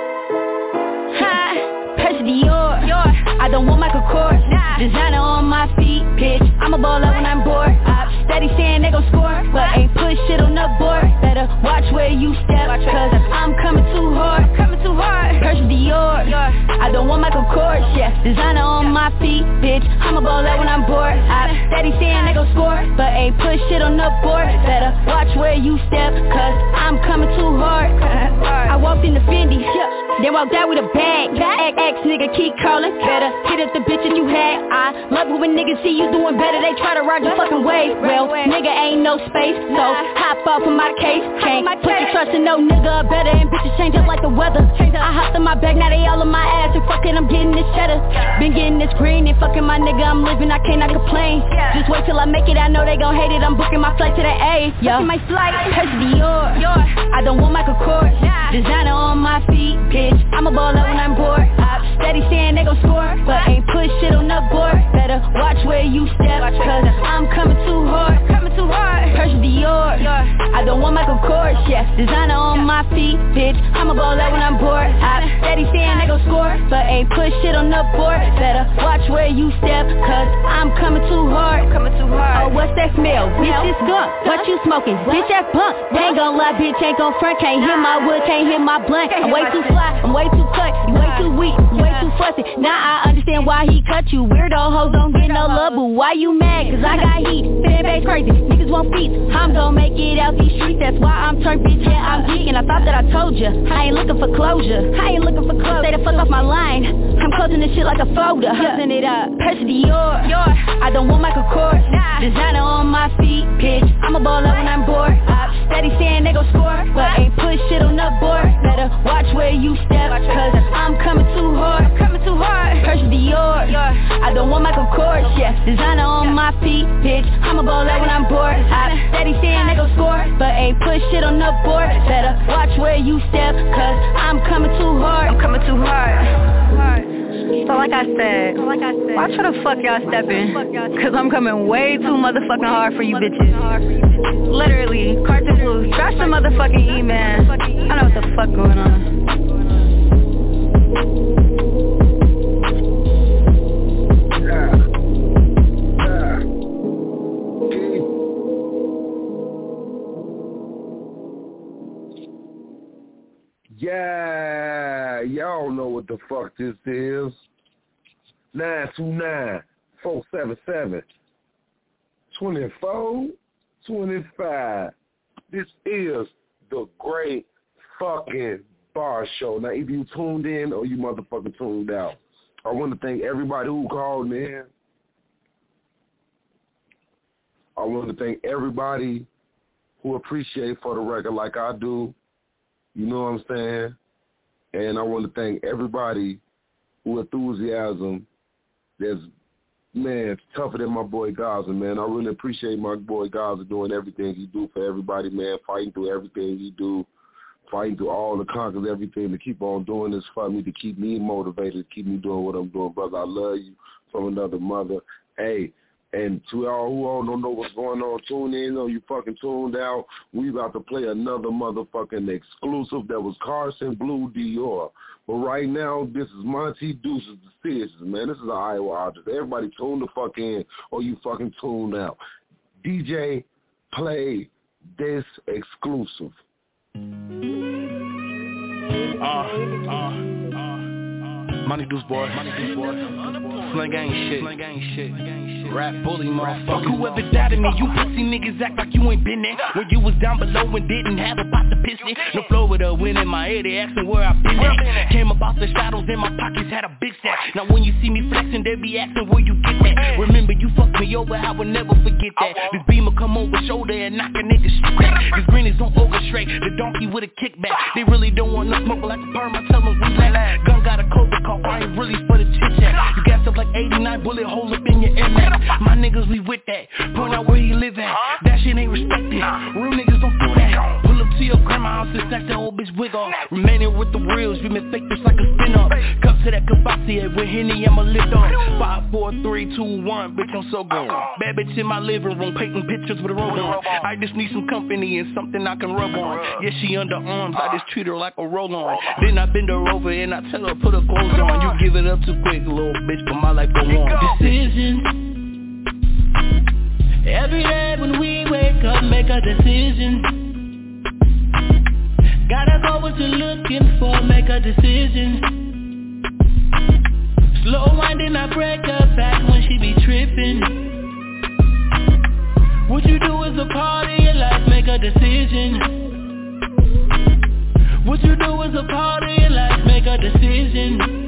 Ha, Percy Dior. I don't want Michael Kors. Nah. Designer on my feet, bitch. I'ma ball up when I'm bored. I'm steady saying they gon' score, but ain't push shit on the board. Better watch where you step, cause I'm coming too hard. Coming too hard. Percy Dior. I don't want Michael Kors, yeah. Designer on my feet, bitch. I'ma ball up when I'm bored. I'm steady saying they gon' score, but ain't push shit on the board. Better watch where you step, cause I'm coming too hard. I walked in the Fendi, then walked out with a bag. X, X nigga keep calling. Better hit up the bitch that you had. I love it when niggas see you doing better. They try to ride your fucking wave. Well, nigga ain't no space, so hop off of my case. Can't put your trust in no nigga. Better and bitches change up like the weather. I hopped on my back, now they all on my ass. And fucking I'm getting this cheddar. Been getting this green and fucking my nigga. I'm living, I cannot complain. Just wait till I make it, I know they gon' hate it. I'm booking my flight to the A. Yo, my flight, Percy Dior. I don't want Michael Kors. Designer on my feet, bitch. I'ma ball up when I'm bored. I'm steady saying they gon' score, but ain't push shit on the board. Better watch where you step, cause I'm coming too hard. Coming too hard. Percy Dior. I don't want Michael Kors, yeah. Designer on my feet, bitch. I'ma ball out when I'm bored. I'm steady saying they gon' score, but ain't push shit on the board. Better watch where you step, cause I'm coming too hard. Coming too hard. Oh, what's that smell? Bitch, it's gunk. What you smoking? Bitch, that's bunk. They ain't gon' lie, bitch, ain't gon' front. Can't hit my wood, can't hit my blunt. I'm way too fly, I'm way too cut, you way too weak, you way too fussing. Now I understand why he cut you. Weirdo hoes don't get no love, but why you mad? Cause I got heat, fan base crazy, niggas want feet. I'm gon' make it out these streets, that's why I'm turned bitch, yeah I'm geeking. I thought that I told ya, I ain't looking for closure, I ain't looking for closure. Stay the fuck off my line, I'm closing this shit like a folder. Closing it up, Percy Dior, I don't want Michael Kors, designer on my feet, bitch, I'm a baller when I'm bored. I'm steady saying they gon' score, but ain't push shit on the board. Better watch where you step, cause I'm coming too hard, I'm coming too hard. Percy Dior, I don't want Michael Kors, yeah, designer on my feet, bitch, I'm a baller when I'm bored. I'm steady saying they gon' score, but ain't push shit on the board. Better watch where you step, cause I'm coming too hard, I'm coming too hard. So like I said, watch where the fuck y'all stepping, cause I'm coming way too motherfucking hard for you bitches. Literally, Cartoon Blue, trash the motherfucking E-man. I know what the fuck going on. Yeah, y'all know what the fuck this is. nine two nine, four seven seven, two four two five. This is the Great Fucking Bar Show. Now, if you tuned in or you motherfucking tuned out, I want to thank everybody who called in. I want to thank everybody who appreciate for the record like I do. You know what I'm saying? And I want to thank everybody who enthusiasm that's, man, it's tougher than my boy Gaza, man. I really appreciate my boy Gaza doing everything he do for everybody, man, fighting through everything he do, fighting through all the conquers, everything, to keep on doing this for me, to keep me motivated, to keep me doing what I'm doing. Brother, I love you from another mother. Hey, and to all who all don't know what's going on, tune in or you fucking tuned out. We about to play another motherfucking exclusive that was Carson Blue Dior. But right now, this is Monty Deuces Decisions, man. This is an Iowa artist. Everybody tune the fuck in or you fucking tuned out. D J, play this exclusive. Uh, uh, uh, uh. Money Deuce boy, Money Deuce boy. Slang gang shit, Slang gang shit. Rap bully, motherfucker. Fuck whoever doubted me. You pussy niggas act like you ain't been there. When you was down below and didn't have a pot to piss in. No Florida wind in my head, they asking where I been at. Came about the shadows in my pockets, had a big sack. Now when you see me flexing, they be asking where you get that. Remember you fucked me over, I will never forget that. This beamer come over shoulder and knock a nigga straight. These greenies don't orchestrate, the donkey with a kickback. They really don't want no smoke like the perm, I tell them we lack. Gun got a COVID call, I ain't really for the chit chat. You got stuff like eighty-nine bullet holes up in your Air Max. My niggas, we with that. Point out where you live at. That shit ain't respected. Real niggas don't do that. Pull up to your grandma house and snatch that old bitch wig off. Remaining with the reals, we been fake this like a spin-off. Cup to that Kabasi, with Henny, I'ma lift on. Five, four, three, two, one, bitch, I'm so gone. Bad bitch in my living room, painting pictures with a robe on. I just need some company and something I can rub on. Yeah, she under arms, I just treat her like a roll-on. Then I bend her over and I tell her put her clothes on. You give it up too quick, little bitch, but my life go on. Decisions. Every day when we wake up, make a decision. Gotta go what you're looking for, make a decision. Slow winding, I break her back when she be tripping. What you do is a part of your life, make a decision. What you do is a part of your life, make a decision.